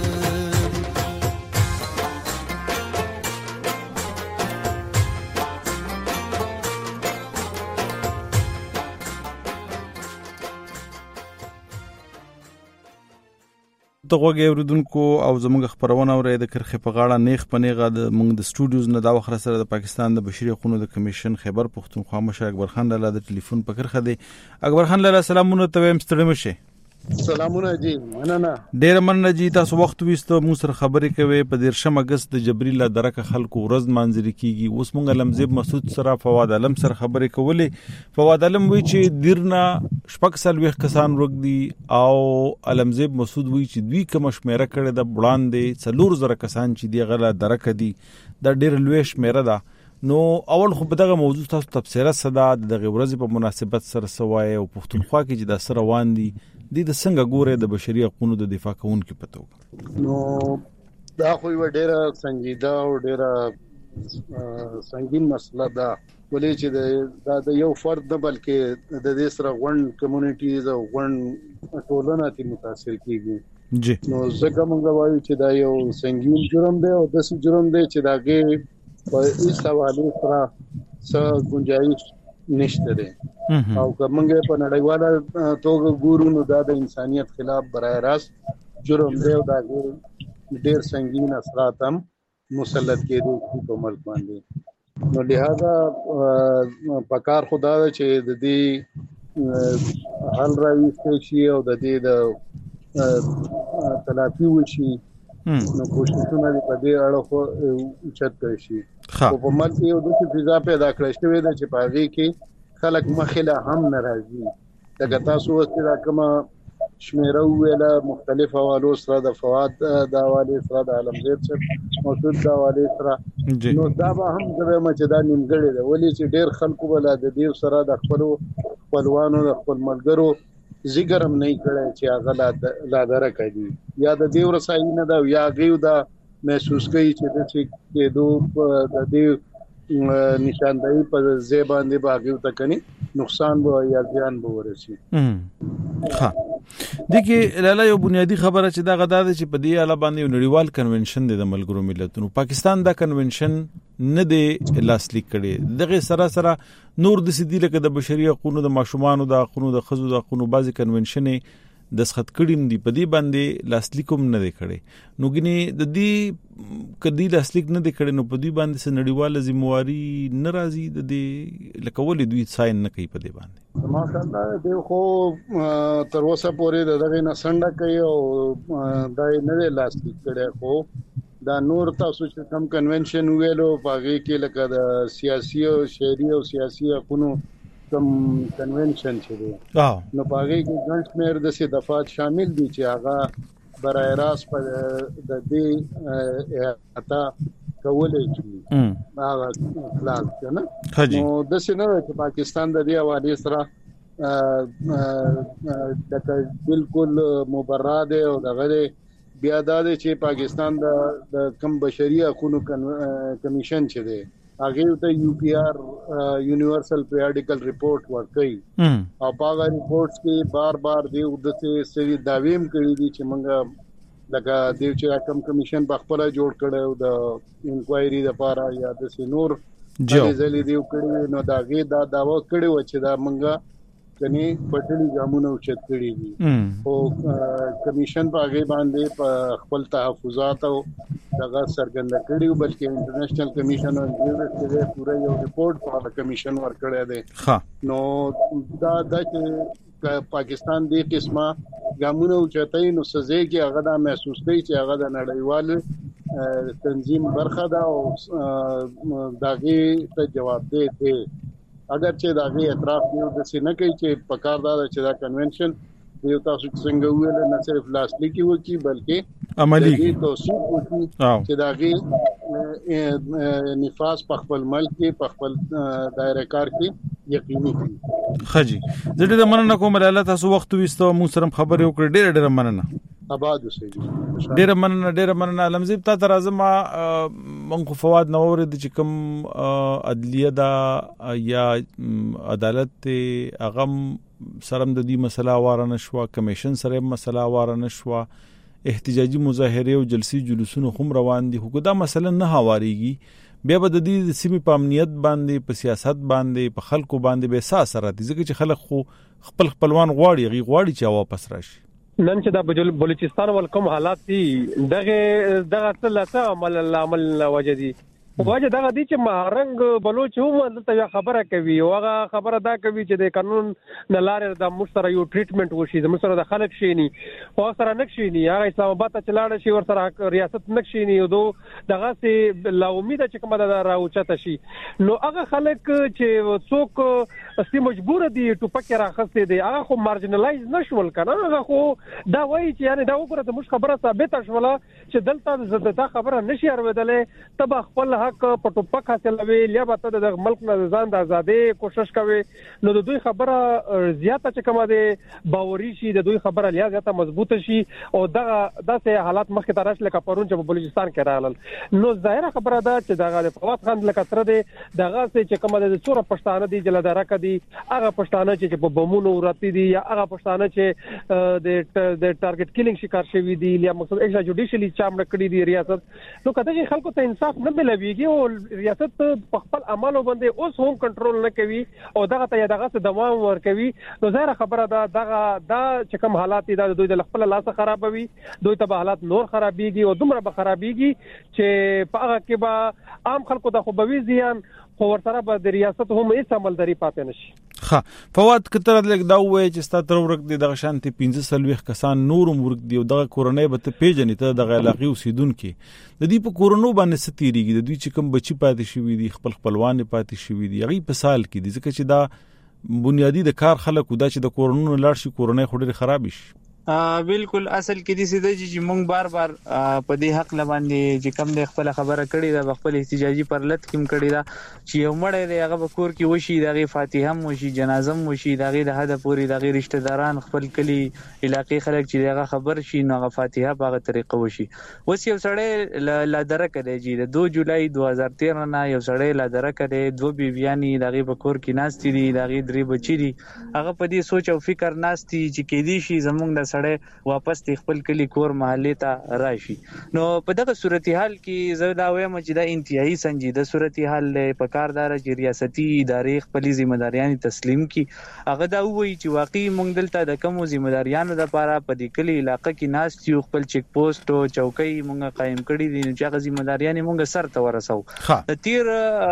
ته غوږی اوریدونکو او زموږ خبرونه اورئ د کرخې په غاړه نیغ په نیغه د موږ د سټوډیوز نه دا وخت سره د پاکستان د بشري حقوقو د کمیشن خیبر پختونخوا مشر اکبر خان لاله د ټلیفون په کرخه دی. اکبر خان لاله سلامونه ته ویم ستړي مشه. سلامونه جی مننه ډیر مننه جی تاسو وخت وېستو موږ سره خبرې کوي په دیرشم اگست د جبريل درکه خلکو ورځ مانځري کیږي. اوس موږ علمزیب مسعود سره فواد علم سره خبرې کولې. فواد علم وی چې دیرنا شپږ سال وخت کسان روغ دي او علمزیب مسعود وی چې دوی کوم شمیره کړي د وړاندې څلور زره کسان چې دی غلا درکه دي د ډیر لوی شمیره ده. نو اول خو په دغه موضوع تاسو تفسیره صدا دغه ورځ په مناسبت سره سوای او پښتونخوا کې چې د سره روان دي د د څنګه ګوره د بشري حقوقو د دفاع کوونکو پتو. نو دا خو یو ډیره سنجیده او ډیره سنگین مسله ده ولې چې د یو فرد نه بلکې د دې سره غون کمیونټیز او غون ټولنه تی متاثر کیږي جی. نو ځکه موږ وایو چې دا یو سنگین جرم دی او د څه جرم دی چې داګه په هیڅ حواله سره څه گنجائش نشته ده او کومه په نړیواله توګه ګورو نو دا د انسانيت خلاف برای راست جرم دی او دا ډیر سنگین اثرات هم مسلط کېدو په ملک باندې. نو لہذا پکار خدا چې د دې حل راوي شي او د دې د تلافي وشي نو کوششونه په دې اړه خو اوچت کړی شي. او په ملک یو د څه فضا پیدا کړی شوی دی چې پاږي کې خلک مخله هم ناراضي. دغه تاسو وسته کومه شمیره ویله مختلف حوالو سره د فواد د حواله سره د علمزیب سره موجود د حواله سره نو دا به هم د مچدا نیمګړی دی ولې چې ډیر خلکو بل د دې سره د خپل خپلوانو د خپل ملګرو ذکر هم نه کړی چې هغه لا درکه دي یا د دې ورسایي نه دا یا غيو دا محسوس کوي چې د چې دوه د دې نشاندهي په ځای باندې باغیو تکني نقصان به یا زیان به ورسي. ها دغه لاله یو بنیادی خبره چې دا غدا ده چې په دې اړه باندې یو نړیوال کنونشن د ملګرو ملتونو پاکستان دا کنونشن نه دی لاسلیک کړي دغه سره سره نور د سدي لکه د بشري حقوقو د ماشومان او د حقوقو د خزو د حقوقو بعضی کنونشن د سخت کړي دی په دې باندې لاسلیکوم نه دی کړي نو ګني د دې کدی لاسلیک نه دی کړي نو په دې باندې س نړیواله ذمہواری ناراضي د دې لکول دوی ساين نه کوي په دې باندې ما څنګه دی خو تر اوسه پورې دغه نه سنډه کوي او دا نه لاسلیک کړي خو دا نور تاسو چې کوم کنونشن ویلو باغې کې لکه د سیاسي او شهري او سیاسي حقوقو کوم کنونشن چې دی نو باغې کې ګڼ شمېر د سي دفعات شامل دي چې هغه برای راست په د دې اتا کولای شي هغه خلاص کنه نو د سي نه چې پاکستان د دې حواله سره د بالکل مبرر دی او دغه بیا دا چې پاکستان د کم بشري حقوقو کمیشن چې دی هغه ته یو پی آر یونیورسل پیریډیکل ریپورت ورکړي او هغه ریپورتس کې بار بار دی د څه داویم کړی دي چې موږ لکه د چې کم کمیشن په خپل جوړ کړو د انکوایري لپاره یا د سينور ځلې دی کړی نو دا غي دا داوا کړی و چې دا موږ کني پټلي ګامونه اوچت کړی دي او کمیشن په هغه باندې په خپل تحفظات او دغه سرګند کړیو بلکې انټرنیشنل کمیشن او یو پورا یو ریپورت په کمیشن ورکړی دی نو دا د پاکستان د قسمه ګامونه اوچتای نو سزا کې هغه دا محسوس کوي چې هغه د نړیوال تنظیم برخه ده او داغي ته جواب دی دی اگر چې داغي اعتراف یو د سینه کوي چې پکار دا چې دا کنونشن یو تاسو څنګه ویل نه صرف لاسلیکي وکي بلکې عملی توصیف وکي چې داغي نفاذ په خپل ملک کې په خپل دایره کار کې یقیني کړي. خجی زه دې مننه کوم لاله تاسو وخت وستو مو سره خبرې وکړې ډېر ډېر مننه آباد اوسئ. ډېر مننه ډېر مننه لمزیب تا تر ازما منخو فواد نوور د چې کوم عدلیه دا یا عدالت اغم سرم د دې مسله واره نشو کمیشن سره مسله واره نشو احتجاجي مظاهره او جلسي جلوسونه هم روان دي خو دا مسله نه هواریږي بیا به د دې سیمې په امنیت باندې په سیاست باندې په خلکو باندې به اساس راځي ځکه چې خلک خو خپل خپلوان غواړي غي غواړي چې واپس راشي نن چې د بلوچستان ولکم حالات دي دغه دغه څه عمل عمل وجدي وجه دغه دي چې مهرنګ بلوچ هم دلته خبره کوي او هغه خبره دا کوي چې د قانون نه لارې د مشترک یو ټریټمنټ وشي د مشترک د خلک شي ني او سره نکشي ني هغه اسلام آباد ته چلاړ شي ور سره ریاست نکشي ني او دغه سي لا امید چې کومه دا راوچته شي نو هغه خلک چې څوک ستې مجبور دي ټوپک راخسته دي هغه خو مارجنلایز نشول کنه هغه خو دا وایي چې یعنی دا وګوره د مش خبره ثابت شوله چې دلته زړه خبره نشي اورېدلې تب خپل حق په ټوپک حاصلوي یا به د ملک نه ځان د ازادي کوشش کوي نو د دوی خبره زیاته چې کومه ده باوري شي د دوی خبره لیا زیاته مضبوطه شي او دا داسې حالات مخکې ترش لکه پرون چې په بلوچستان کې راغلل نو ظاهره خبره ده چې دغه فواد خان لکه سره ده دغه چې کومه د څوره پښتانه دي جلدارا کدي هغه پښتانه چې په بمونو وراتي دي یا هغه پښتانه چې د د ټارګټ کیلینګ شکار شوی دي یا مقصد ایکسټرا جوډیشلی چامړ کړی دي ریاست نو کله چې خلکو ته انصاف نه ملويږي او ریاست په خپل عملو باندې اوس هم کنټرول نه کوي او دغه ته دغه څه دوام ور کوي نو ظاهر خبره ده دغه دا چې کوم حالات دي د دوی د خپل لاس خرابوي دوی ته حالات نور خرابيږي او دومره به خرابيږي چې په هغه کې به عام خلکو د خوبوي زیان خو ورسره به د ریاست هم هیڅ عملداري پاتې نشي. ها فواد کتر لګ دا وای چې ستاسو ورک دي د شانتي پنځه سلويخ کسان نورم ورک دي او د کورونې به ته پیژنې ته د علاقې اوسیدونکو د دې په کورونو باندې ستيريږي د دوی چې کوم بچي پاتې شوی دي خپل خپلوان پاتې شوی دي هغه په سال کې دي ځکه چې دا بنیادی د کار خلکو دا چې د کورونو لاړ شي کورونې خوري خراب شي بالکل اصل کې د سیده چې مونږ بار بار په دې حق لباندې چې کم د خپل خبره کړې ده خپل احتجاجي پرلط کم کړې ده چې یو مړی دی هغه په کور کې وشي دغه فاتحه هم وشي جنازه هم وشي دغه د حد پورې دغه رشتہ داران خپل کلی علاقې خلک چې دغه خبر شي نو هغه فاتحه په هغه طریقه وشي. اوس یو سړی لا درک دی چې د دوه جولای دوه هزار تیرہ نه یو سړی لا درک دی دوه بیبيانی دغه په کور کې ناستې دي دغه درې بچی دي هغه په دې سوچ او فکر ناستي چې کې دي شي زمونږ د سړی واپس خپل کلی کور محلې ته راشي. نو په دغه صورتحال کې زه دا وایم چې دا انتهایی سنجیده صورتحال له پکاردار چې ریاستي ادارې خپل ځمېداریان تسلیم کی هغه دا وایي چې واقعي مونږ دلته د کوم ځمېداریانو لپاره په دې کلی علاقې کې ناست یو خپل چیک پوسټ او چوکۍ مونږ قائم کړی دي چې هغه ځمېداریان مونږ سر ته ورسو. د تیر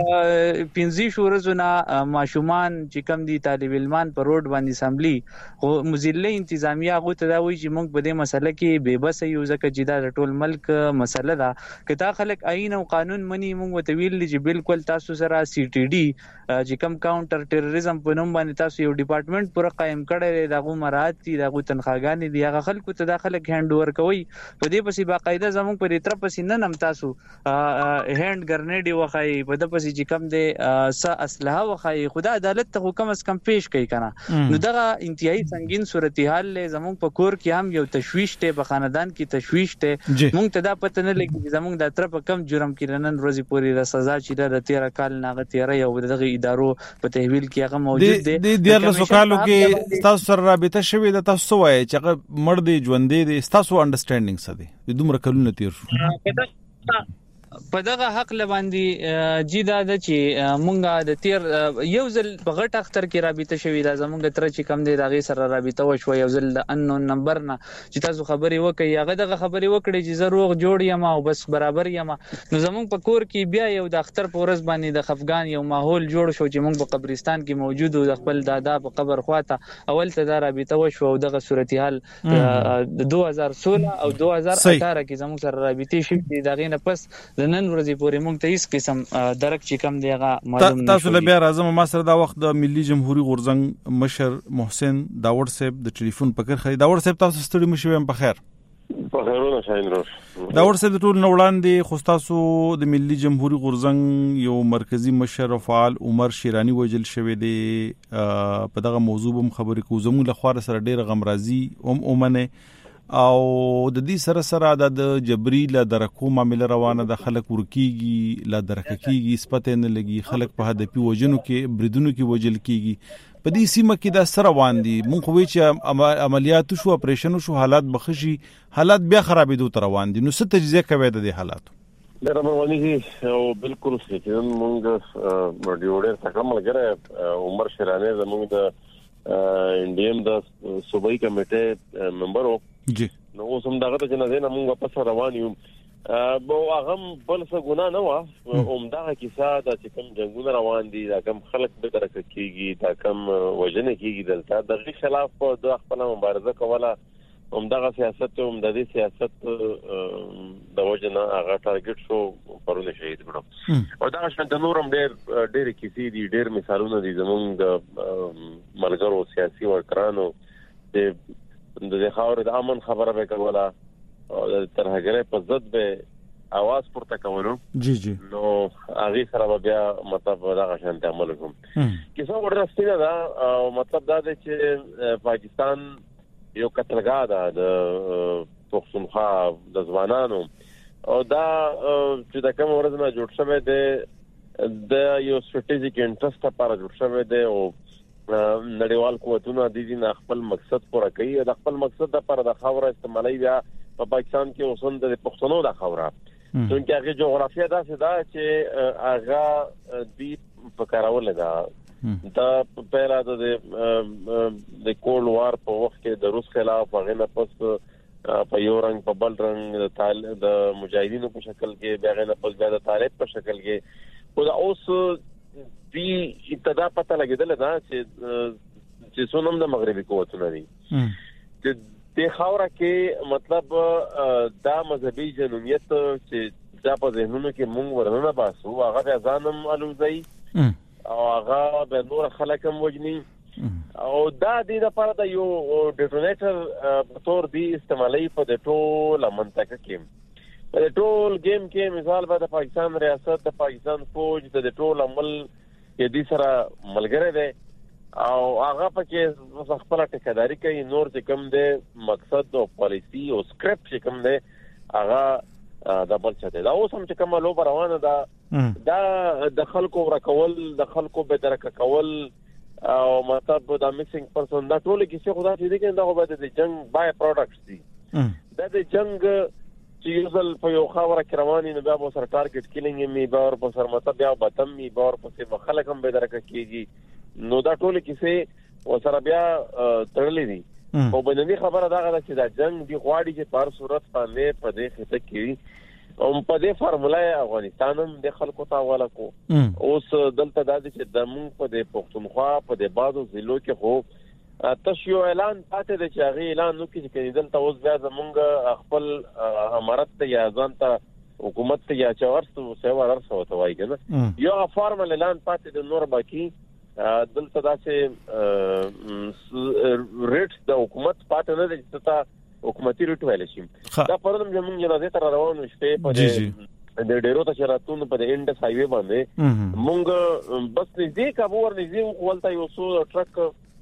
پنځه ورځې نه ماشومان چې کم دي طالب علمان په روډ باندې اسمبلی خو مزله انتظامیه غو ته دا وایي چې مونږ په دې مسله کې بے بس یو ځکه چې دا ټول ملک مسله ده کدا خلک آئین او قانون مني مونږ وتویل چې بالکل تاسو سره سی ټي ډي چې کم کاونټر ټیرریزم په نوم باندې تاسو یو ډپارټمنټ پوره قائم کړی دغه مراد دي دغه تنخواګانې دي هغه خلکو ته داخله هند اوور کوي په دې پسې باقاعده زموږ په دې طرف پسې نه نم تاسو هند ګرنیډي وخای په دې پسې چې کم دي س اسلحه وخای خدا عدالت ته حکم اس کم پیش کوي کنه نو دغه انتهایی سنگین صورتحال له زموږ په کور کې هم یو تشویش ته په خاندان کې تشویش ته مونږ ته دا پته نه لګي چې زموږ د طرف کم جرم کې نن ورځې پورې د سزا چې د تیرہ کال ناغه تیرہ یو دغه ادارو په تحویل کې هغه موجود دي د ډیر له سوالو کې تاسو سره رابطه شوی د تاسو وایي چې هغه مړ دی ژوند دی تاسو انډرستانډینګ څه دی د دومره کلونه تیر شو په دغه حق لباندې جیدا د چې مونږه د تیر یو ځل په غټ اختر کې رابطه شوې ده زمونږ تر چې کم دی دغه سره رابطه وشو یو ځل د انون نمبر نه چې تاسو خبري وکړي هغه دغه خبري وکړي چې ضرور جوړ یم او بس برابر یم نو زمونږ په کور کې بیا یو د اختر په ورځ باندې د خفغان یو ماحول جوړ شو چې مونږ په قبرستان کې موجود او د خپل دادا په قبر خواته اول ته دا رابطه وشو او دغه صورتحال د دوه هزار سولہ او دوه هزار اٹھارہ کې زمونږ سره رابطه شوې دغه نه پس نن ورځې پورې مونږ ته هیڅ قسم درک چې کم دی هغه معلوم نشو. تاسو له بیا راځم ما سره دا وخت د ملي جمهوریت غورځنګ مشر محسن داوړ صاحب د ټلیفون پکړ خري داوړ صاحب تاسو ستړي مشوم په خیر په خیرونه شاین روش داوړ صاحب ټول نو وړاندې خو تاسو د ملي جمهوریت غورځنګ یو مرکزی مشر او فعال عمر شیرانی وجل شوی دی په دغه موضوع هم خبرې کو زموږ له خوا سره ډیر غمرازي هم اومنه او د دې سره سره د جبري له درکو معاملې روانه د خلک ورکیږي لا درککیږي سپته نه لګي خلک په هدفي وجنو کې بریدونو کې وجل کیږي په دې سیمه کې د سره روان دي مونږ خو چې عملیات شو اپریشن شو حالات بخشي حالات بیا خرابېدو تر روان دي نو څه تجزیه کوي د دې حالاتو ډېر رواني او بالکل چې مونږ مډیوډر څنګه ملګری عمر شیرانی زموږ د انډیم د صوبایي کمیټې ممبر وو جی نو اوس هم دغه ته نه نه مونږ په روان یو بو هغه بل څه ګنا نه و اومدغه کیسه د چې کوم جنگونه روان دي دا کوم خلک به درک کیږي دا کوم وجنه کیږي دلته د خلاف په د خپل مبارزه کوله اومدغه سیاست هم د دې سیاست د وجنه هغه ټارګټ شو پرونه شهید کړو او دا شنه د نورم ډېر ډېر کیسې دي ډېر مثالونه دي زمونږ د ملګرو سیاسي ورکرانو چې د خاور د امن خبره به کوله او د ترهګرۍ په ضد به आवाज پورته کولو جی جی نو هغه سره بیا مطلب دا غشنته عمل کوم کیسه ورسته دا او مطلب دا دی چې پاکستان یو قتلګاه ده د پښتونخوا د ځوانانو او دا چې د کوم ورځ نه جوړ شوی دی د یو ستراتیژیک انټرست لپاره جوړ شوی دی او نړیوال قوتونه د دې نه خپل مقصد پوره کوي د خپل مقصد لپاره د خاور استعمالي بیا په پاکستان کې اوسن د پښتنو د خاوره څنګه هغه جغرافیه دا څه دا چې هغه د پکارول ده دا پیرا د د کول وار په وخت کې د روس خلاف هغه نه پس په یو رنګ په بل رنګ د مجاهدینو په شکل کې بیا نه پس بیا د طالب په شکل کې او دا اوس دی ابتدا پته لګیدل دا چې چې څونم د مغربي قوتونه دي چې د خاوره کې مطلب دا مذهبي جنونیت چې دا په ذهنونو کې مونږ ورننه باسو هغه ځانم الوزي او هغه به نور خلک هم وجني او دا د لپاره د یو ډیټونیټر په تور دی استعمالي په د ټول منطقه کې په ټول گیم کې مثال به د پاکستان ریاست د پاکستان فوج د ټول عمل کې د سره ملګری دی او هغه پکې خپل ټکداري کوي نور چې کوم دی مقصد او پالیسی او سکرپټ چې کوم دی هغه د بل څه دی دا اوس هم چې کوم لو روانه ده دا د خلکو ورکول د خلکو به درک کول او مطلب دا میکسینګ پرسن دا ټول کې څه خدا چې دي کې دا به د جنگ بای پروډکټس دي دا د جنگ چې یوزل په یو خاوره کروانی نه بیا به سر ټارګټ کیلینګ می بار په سر مطلب بیا بتم می بار په څه خلک هم به درک کیږي نو دا ټول کې څه وسره بیا تړلې دي او بنني خبره دا غواړي چې دا جنگ دی غواړي چې په صورت باندې په دې خطه کې او په دې فارمولا افغانستان هم د خلکو ته حواله کو اوس دلته د دې چې د مونږ په دې پښتونخوا په دې بازو ضلعو کې خو تاسو اعلان پاتې د چاغي اعلان نو کې چې دلته اوس بیا زمونږ خپل امارت ته یا ځان ته حکومت ته یا چورستو سیوا ورسو ته وایي کنه یو فارمل اعلان پاتې د نور باقي دلته دا چې ریټ د حکومت پاتې نه دي ته حکومتي ریټ ویل شي دا پرلم زمونږ جنازه تر روانو شپې په دې د ډیرو ته شراتونو په انډس هایوي باندې مونږ بس نږدې کابور نږدې ولته یو څو ټرک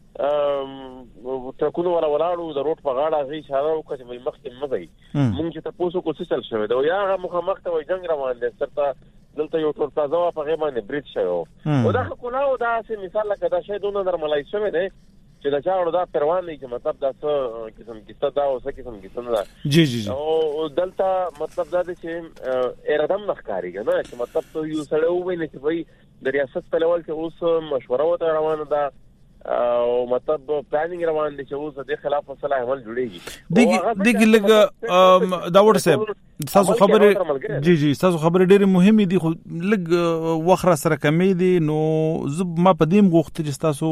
ټرکونو ولا ولاړو د روډ په غاړه غي اشاره وکړه چې مخکې مزي مونږ چې تاسو کو څه چل شوی دا یا هغه مخامخ ته وای جنگ روان دي سترته دلته یو ټول تازه په غي باندې بریټ شوی او دا کولاو دا سه مثال لکه دا شی دونه نرملای شوی دی چې دا چاړو دا پروان نه چې مطلب دا څه قسم کیسه دا او څه قسم کیسه نه جی جی او دلته مطلب دا چې ارادم نخکاری نه چې مطلب ته یو سره ویني چې وای د ریاست په لول کې اوس مشوره وته روانه ده او مطلب پلانینګ روان دي چې اوس د خلاف فیصله عمل جوړیږي دغه دغه لګ دا ورته صاحب تاسو خبره جی جی تاسو خبره ډیره مهمه دي خو لګ وخره سره کمی دي نو زب ما پدیم غوښته چې تاسو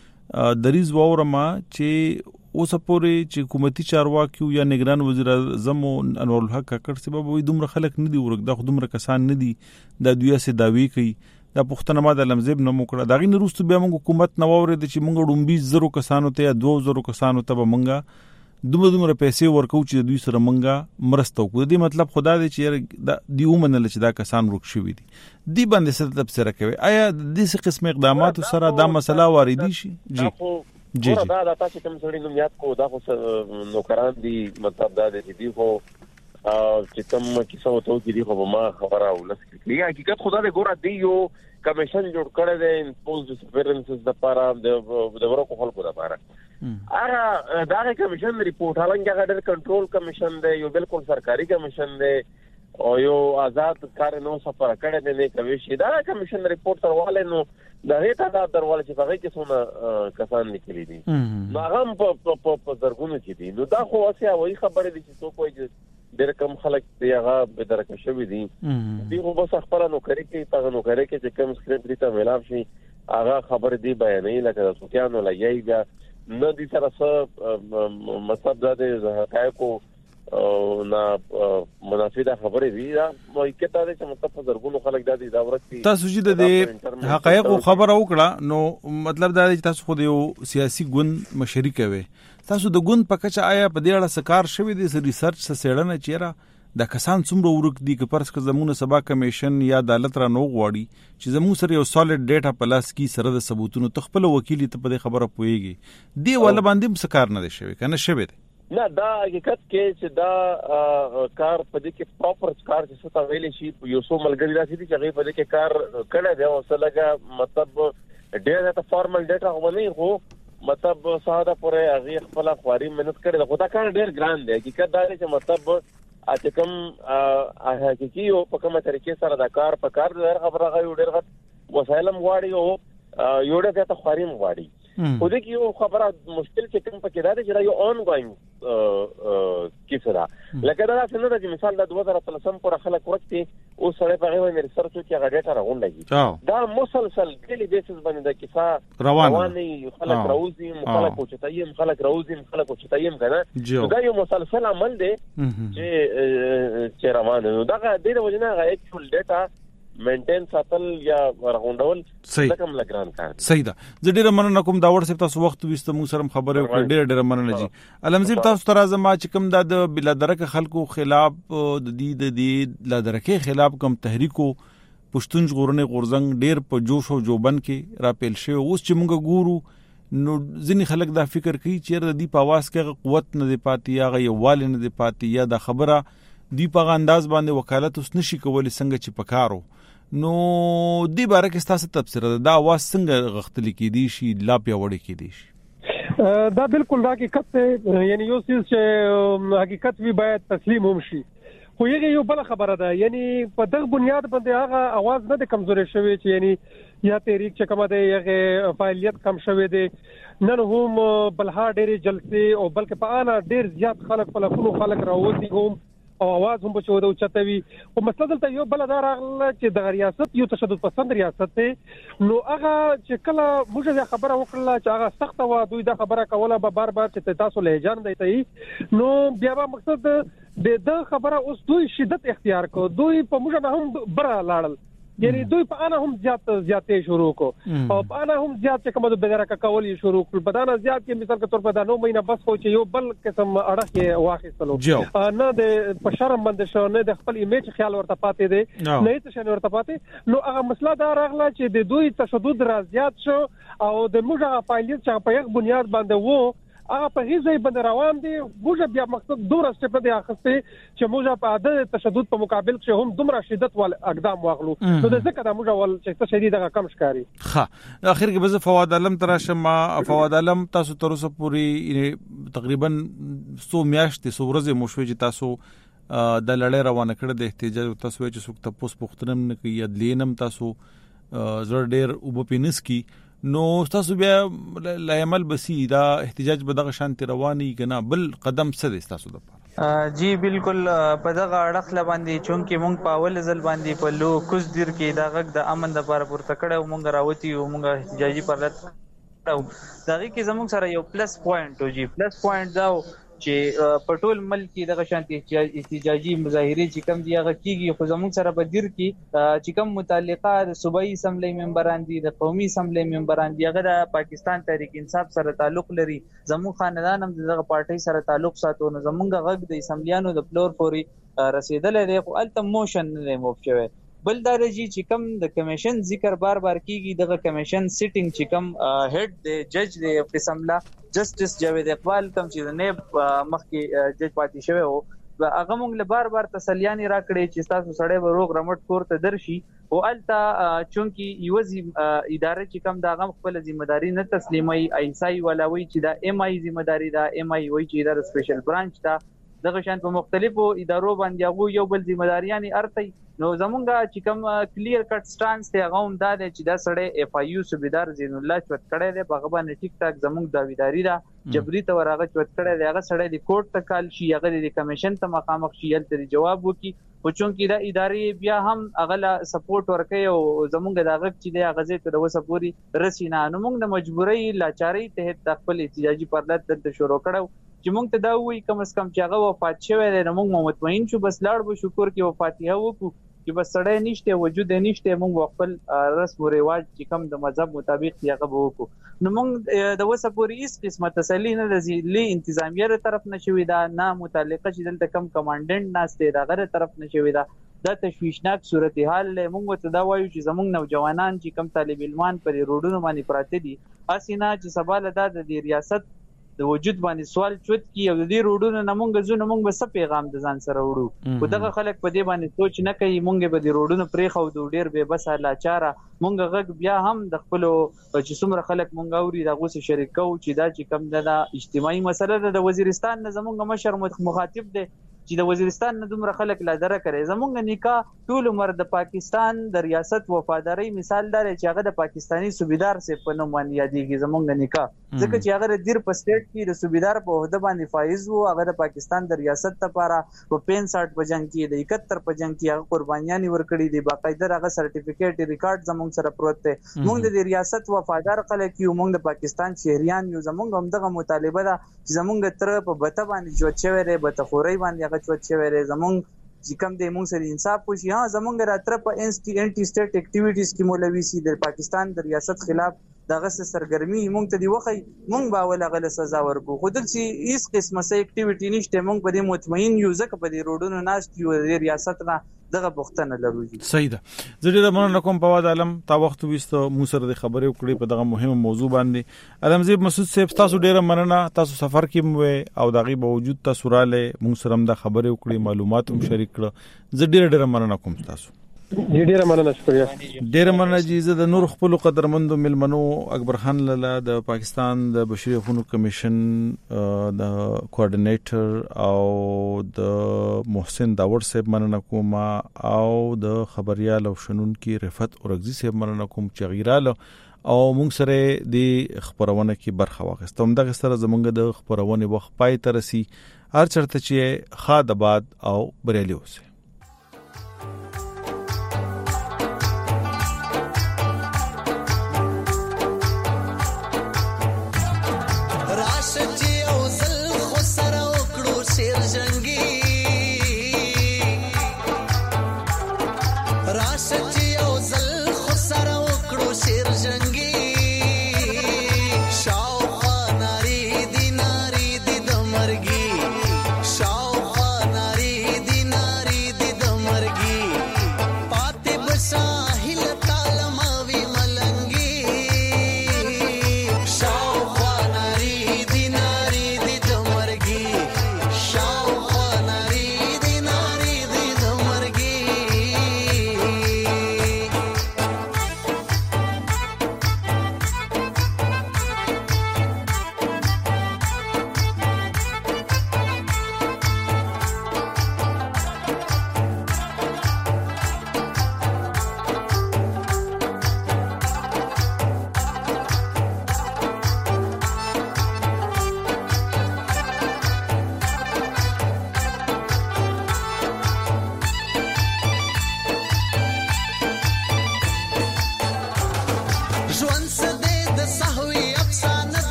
دریز وورما چې اوس پورې چې حکومتي چارواکي یا نگران وزیر اعظم انور الحق کاکړ سبب وي دومره خلک نه دي ورګ دا دومره کسان نه دي د دوی سه داوی کوي دا پښتنه ما د لمزب نه موکړه دا غي نروستو بیا موږ حکومت نو اورید چې موږ ډومبي زرو کسانو ته یا دوه زرو کسانو ته به موږ دومره دومره پیسې ورکو چې دوی سره موږ مرسته وکړو دې مطلب خدا دې چې دی ومنل چې دا کسان ورک شوی دي دی باندې څه تفسیر کوي آیا د دې قسم اقدامات سره دا مسله واردی شي جی جی جی دا دا تاسو کوم سړي نو یاد کو دا خو نوکران دي مطلب دا دې دی خو چې کوم کیسه وته کې دی خو ما خبره ولس کې یا حقیقت خدا دې ګوره دی یو کمیشن جوړ کړی دی انفوز سپیرنسز د لپاره د ورکو خلکو لپاره هغه دا کمیشن ریپورت هغه ډېر کنټرول کمیشن دی یو بالکل سرکاري کمیشن دی او یو آزاد کار نو سفر کړی دی نه کوي شي دا کمیشن ریپورت ترواله نو دا هیته دا درواله چې هغه کې څونه کسان لیکلي دي نو هغه په په زرګونو کې دي نو دا خو اوسه وایي خبره دي چې څوک وایي ډېر کم خلک دی هغه به درک شوی دي دی خو بس خبره نو کوي چې تاسو نو کوي چې کوم سکرپټ دي ته ملاو شي هغه خبر دی بیانې لکه د سوتیانو لګي بیا نه دي سره څه مطلب دا دی حقایقو نه منافیده خبرې دي دا مو کې ته چې مطلب زرګونو خلک دا دي دا ورته تاسو چې د حقایقو خبره وکړه نو مطلب دا دی چې تاسو خو د سیاسي ګوند مشري کوي تاسو د ګوند په کچه آیا په دې اړه سکار شوی دی ریسرچ سسېړنه چیرې د کسان څومره ورک دي که پرس که زمونه سبا کمیشن یا عدالت را نو غواړي چې زمو سره یو سالډ ډیټا پلاس کی سره د ثبوتونو تخپل وکیل ته په خبره پويږي دی ول باندې سکار نه دی شوی کنه شوی دی نه دا حقیقت کې چې دا کار په دې کې پراپر کار چې څه ویل شي یو څو ملګری راځي چې هغه په دې کې کار کړی دی او څه لګا مطلب ډېر د فارمل ډیټا غوښنه هو مطلب ساده پرې هغه خپل خواري مهنت کړي خو دا کار ډېر ګران دی حقیقت دا چې مطلب اته کوم حقیقي او په کومه طریقې سره دا کار په کار د خبره غوړي ډېر غټ وسایلم غواړي او یو ډېر ته خواري غواړي خو دې کې یو خبره مشکل چې کوم پکې راځي چې یو اون ګوینګ کیسه ده لکه دا څنګه چې مثال د دوه هزار اتلسم پر خلک ورته او سره په غوښنه باندې ریسرچ کې هغه ډیټا راغونډي دا مسلسل ډیلی بیسس باندې د کیسه رواني خلک راوځي خلک او چتایم خلک راوځي خلک او چتایم کنه دا یو مسلسل عمل دی چې چې روان نو دا د دې وجنه هغه اکچوال ډیټا مینټین ساتل یا ورغونډول دا کوم لګران کار صحیح ده. زه ډیره مننه کوم دا ورسې تاسو وخت وست موږ سره خبرې وکړې ډیره ډیره مننه جی. علمزیب تاسو تر ازما چې کوم د بلادرکه خلکو خلاف د دې د دې لادرکه خلاف کوم تحریکو پښتون ژغورنې غورځنګ ډیر په جوش او جوبن کې را پیل شوی. اوس چې موږ ګورو نو ځینې خلک دا فکر کوي چې د دې په आवाज کې قوت نه دی پاتې یا یووال نه دی پاتې یا د خبره دی په انداز باندې وکالت اوس نشي کولی څنګه چې پکارو. نو دې باره کې تاسو تفسیر ده دا आवाज څنګه غختل کېدی شي لا پیاوړی کېدی شي؟ دا بالکل حقیقت دی، یعنی یو څه چې حقیقت وی باید تسلیم هم شي. خو یې یو بل خبره ده، یعنی په دغه بنیاد باندې هغه आवाज نه د کمزوري شوی چې یعنی یا تحریک چې کومه ده هغه فعالیت کم شوی دی. نن هم بلها ډېر جلسې او بلکې په انا ډېر زیات خلک په لکونو خلک راوځي هم او आवाज هم بچو د چتوي. او مسله دلته یو بل دار راغله چې د ریاست یو تشدد پسند ریاست دی، نو هغه چې کله موږ خبره وکړه چې هغه سخت و دوی دا خبره کوله به بار بار چې تاسو لهجان دی ته، نو بیا به مقصد د د خبره اوس دوی شدت اختیار کو، دوی په موږ نه هم بر لاړل، یعنی دوی په انا هم زیات زیاتې شروع کو او په انا هم زیات چې کومه د بدرکه کول یې شروع کړ. په دانا زیات کې مثال کے طور په دا نو مهینه بس خو چې یو بل قسم اړه کې واخیستلو نه د په شرم باندې شو نه د خپل ایمیج خیال ورته پاتې دی نه هیڅ شنه ورته پاتې. نو هغه مسله دا راغله چې د دوی تشدد را زیات شو او د موږ هغه فعالیت چې په یو بنیاد باندې وو هغه په هیڅ ځای باندې روان دي. موږ بیا مقصد دوه سټپ دی اخستې چې موږ په عادت تشدد په مقابل کې هم دومره شدت ول اقدام واغلو، نو د ځکه دا موږ ول چې تشدد هغه کم ښکاری. ها اخر کې به فواد عالم تراشم فواد عالم تاسو تر اوسه پوری تقریبا څو میاشتې څو ورځې مو شوي چې تاسو د لړۍ روانه کړه د احتجاج تاسو چې څوک تاسو پوښتنه نه کوي یا دلینم تاسو زړه ډیر وبپینس کی، نو تاسو بیا لایمل بسی دا احتجاج به دغه شانتي رواني کنه بل قدم څه دی تاسو د پاره؟ جی بالکل په دغه اړخ باندې چونکې مونږ په اول ځل باندې په لو کوز دیر کې دا غږ د امن لپاره پورته کړو، مونږ راوتی او مونږ احتجاجي پرلط او دغه کې زموږ سره یو پلس پوینټ او جی پلس پوینټ دا چې په ټول ملک کې دغه شانتي احتجاجي مظاهره چې کوم دی هغه کیږي، خو زموږ سره په دیر کې چې کوم متعلقه د صوبایي اسمبلی ممبران دي د قومي اسمبلی ممبران دي هغه د پاکستان تحریک انصاف سره تعلق لري، زموږ خاندان هم دغه پارټي سره تعلق ساتو، نو زموږ غږ د اسمبلیانو د فلور پوري رسیدل دی خو الته موشن نه موف شوی. بل دا رجی چې کوم د کمیشن ذکر بار بار کیږي، دغه کمیشن سیټینګ چې کوم هډ د جج د قسمله جسټس جاوید اقبال کوم چې نه مخکې جج پاتې شوی او هغه موږ له بار بار تسلیاني راکړي چې تاسو سړی به روغ رمټ کور ته درشي، او الته چونکی یوزي اداره چې کوم دا غم خپل ذمہ داری نه تسلیمي ایسای ولوي چې دا ایم آی ذمہ داری دا ایم آی وای چې دا سپیشل برانچ دا دغه شان په مختلفو ادارو باندې هغه یو بل ذمہ داریانی ارتي. نو زمونږه چې کوم کلیر کټ سټانس ته هغه هم دا دی چې دا سړی اف آی یو صوبیدار زین الله چوت کړی دی په غبا نه ټیک ټاک زمونږ داویداری دا جبري ته ورغه چوت کړی دی، هغه سړی د کوټ ته کال شي هغه د کمیشن ته مخامخ شي یل جواب وکي، او چونکی دا ادارې بیا هم اغلا سپورټ ورکي او زمونږ دا غږ چې دی هغه زه ته وسه پوری رسینا، نو موږ د مجبورۍ لاچاري ته خپل احتجاجي پرلط د شروع کړو چې موږ ته دا وی کم اس کم چې هغه وفات شوی دی، نو موږ مطمئن شو بس لاړ به شکر کې وفاتیه وکړو چې بس سړی نشته وجود نشته، موږ خپل رسم او رواج چې کوم د مذهب مطابق دی هغه وکړو. نو موږ د وسه پوری هیڅ قسمه تسلی نه د لی انتظامیه تر طرف نشوي دا، نه متعلقه چې دلته کم کمانډنټ ناشته دا غره طرف نشوي دا، دا تشویشناک صورتحال له موږ ته دا وایو چې زموږ نوجوانان چې کم طالب علمان پر روډونو باندې پراته دي اسینا چې سباله دا د ریاست د وجود باندې سوال چوت کی او د دې روډونو نمونږ زو نمونږ به څه پیغام د ځان سره وړو، خو دغه خلک په دې باندې سوچ نه کوي، مونږ به د روډونو پرې خو د ډیر به بس لاچاره مونږ غږ بیا هم د خپل چې څومره خلک مونږ اوري دا غوسه شریکو چې دا چې کم د اجتماعي مسله د وزیرستان نه زمونږ مشر مخاطب دی چې د وزیرستان نه دومره خلک لا دره کوي، زمونږ نکاح ټول عمر د پاکستان د ریاست وفاداری مثال دار چې هغه د پاکستانی صوبیدار سه په نوم باندې یادېږي زمونږ نکاح، ځکه چې هغه د دیر په سټیټ کې د صوبیدار په عہده باندې فایز وو، هغه د پاکستان د ریاست لپاره په پنځه په جنگ کې د اکہتر په جنگ کې هغه قربانیاں ورکړي دي، باقاعده هغه سرټیفیکیټ ریکارډ زمونږ سره پروت دی، موږ د ریاست وفادار خلک یو، موږ د پاکستان شهریان یو، زمونږ هم دغه مطالبه ده چې زمونږ تر په بته باندې جوړ شوی دی، بته خوري باندې هغه جوړ شوی دی، زمونږ چې کوم د موږ سره انصاف وشي. ها زمونږ راتره په انټي انټي سټیټ اکټیویټیز کې مولوي سي د پاکستان د ریاست خلاف دغه سرګرمي مونږ ته دی وخی مونږ به ول غل سزا ورکو. خو دل چې هیڅ قسمه سه اکټیویټی نشته. مونږ په دې مطمئن یو ځکه په دې روډونو ناشت یو د ریاست نه دغه پښتنه لرو. صحیح ده. زه ډیره مننه کوم په واد عالم تا وخت وستو مو سره د خبرې وکړې په دغه مهمه موضوع باندې. علمزیب مسعود صاحب تاسو ډیره مننه. تاسو سفر کې مو او دغه باوجود تاسو رااله مو سره د خبرې وکړې معلومات هم شریک کړه. زه ډیره ډیره مننه کوم تاسو. ډیره مننه شکریہ. ډیره مننه جی. زه د نور خپل قدرمندو ملمنو اکبر خان لاله د پاکستان د بشري حقوقو کمیشن د کوارډینیټر او د محسن داور صاحب مننه کوم او د خبريال او شنونکو رفعت اورغزي صاحب مننه کوم چې غیراله او موږ سره د خبرونه کې برخه واخیستم. دغه سره زمونږ د خبرونه وخت پای ترسي هر چرته چې خاد آباد او بریالي اوسه.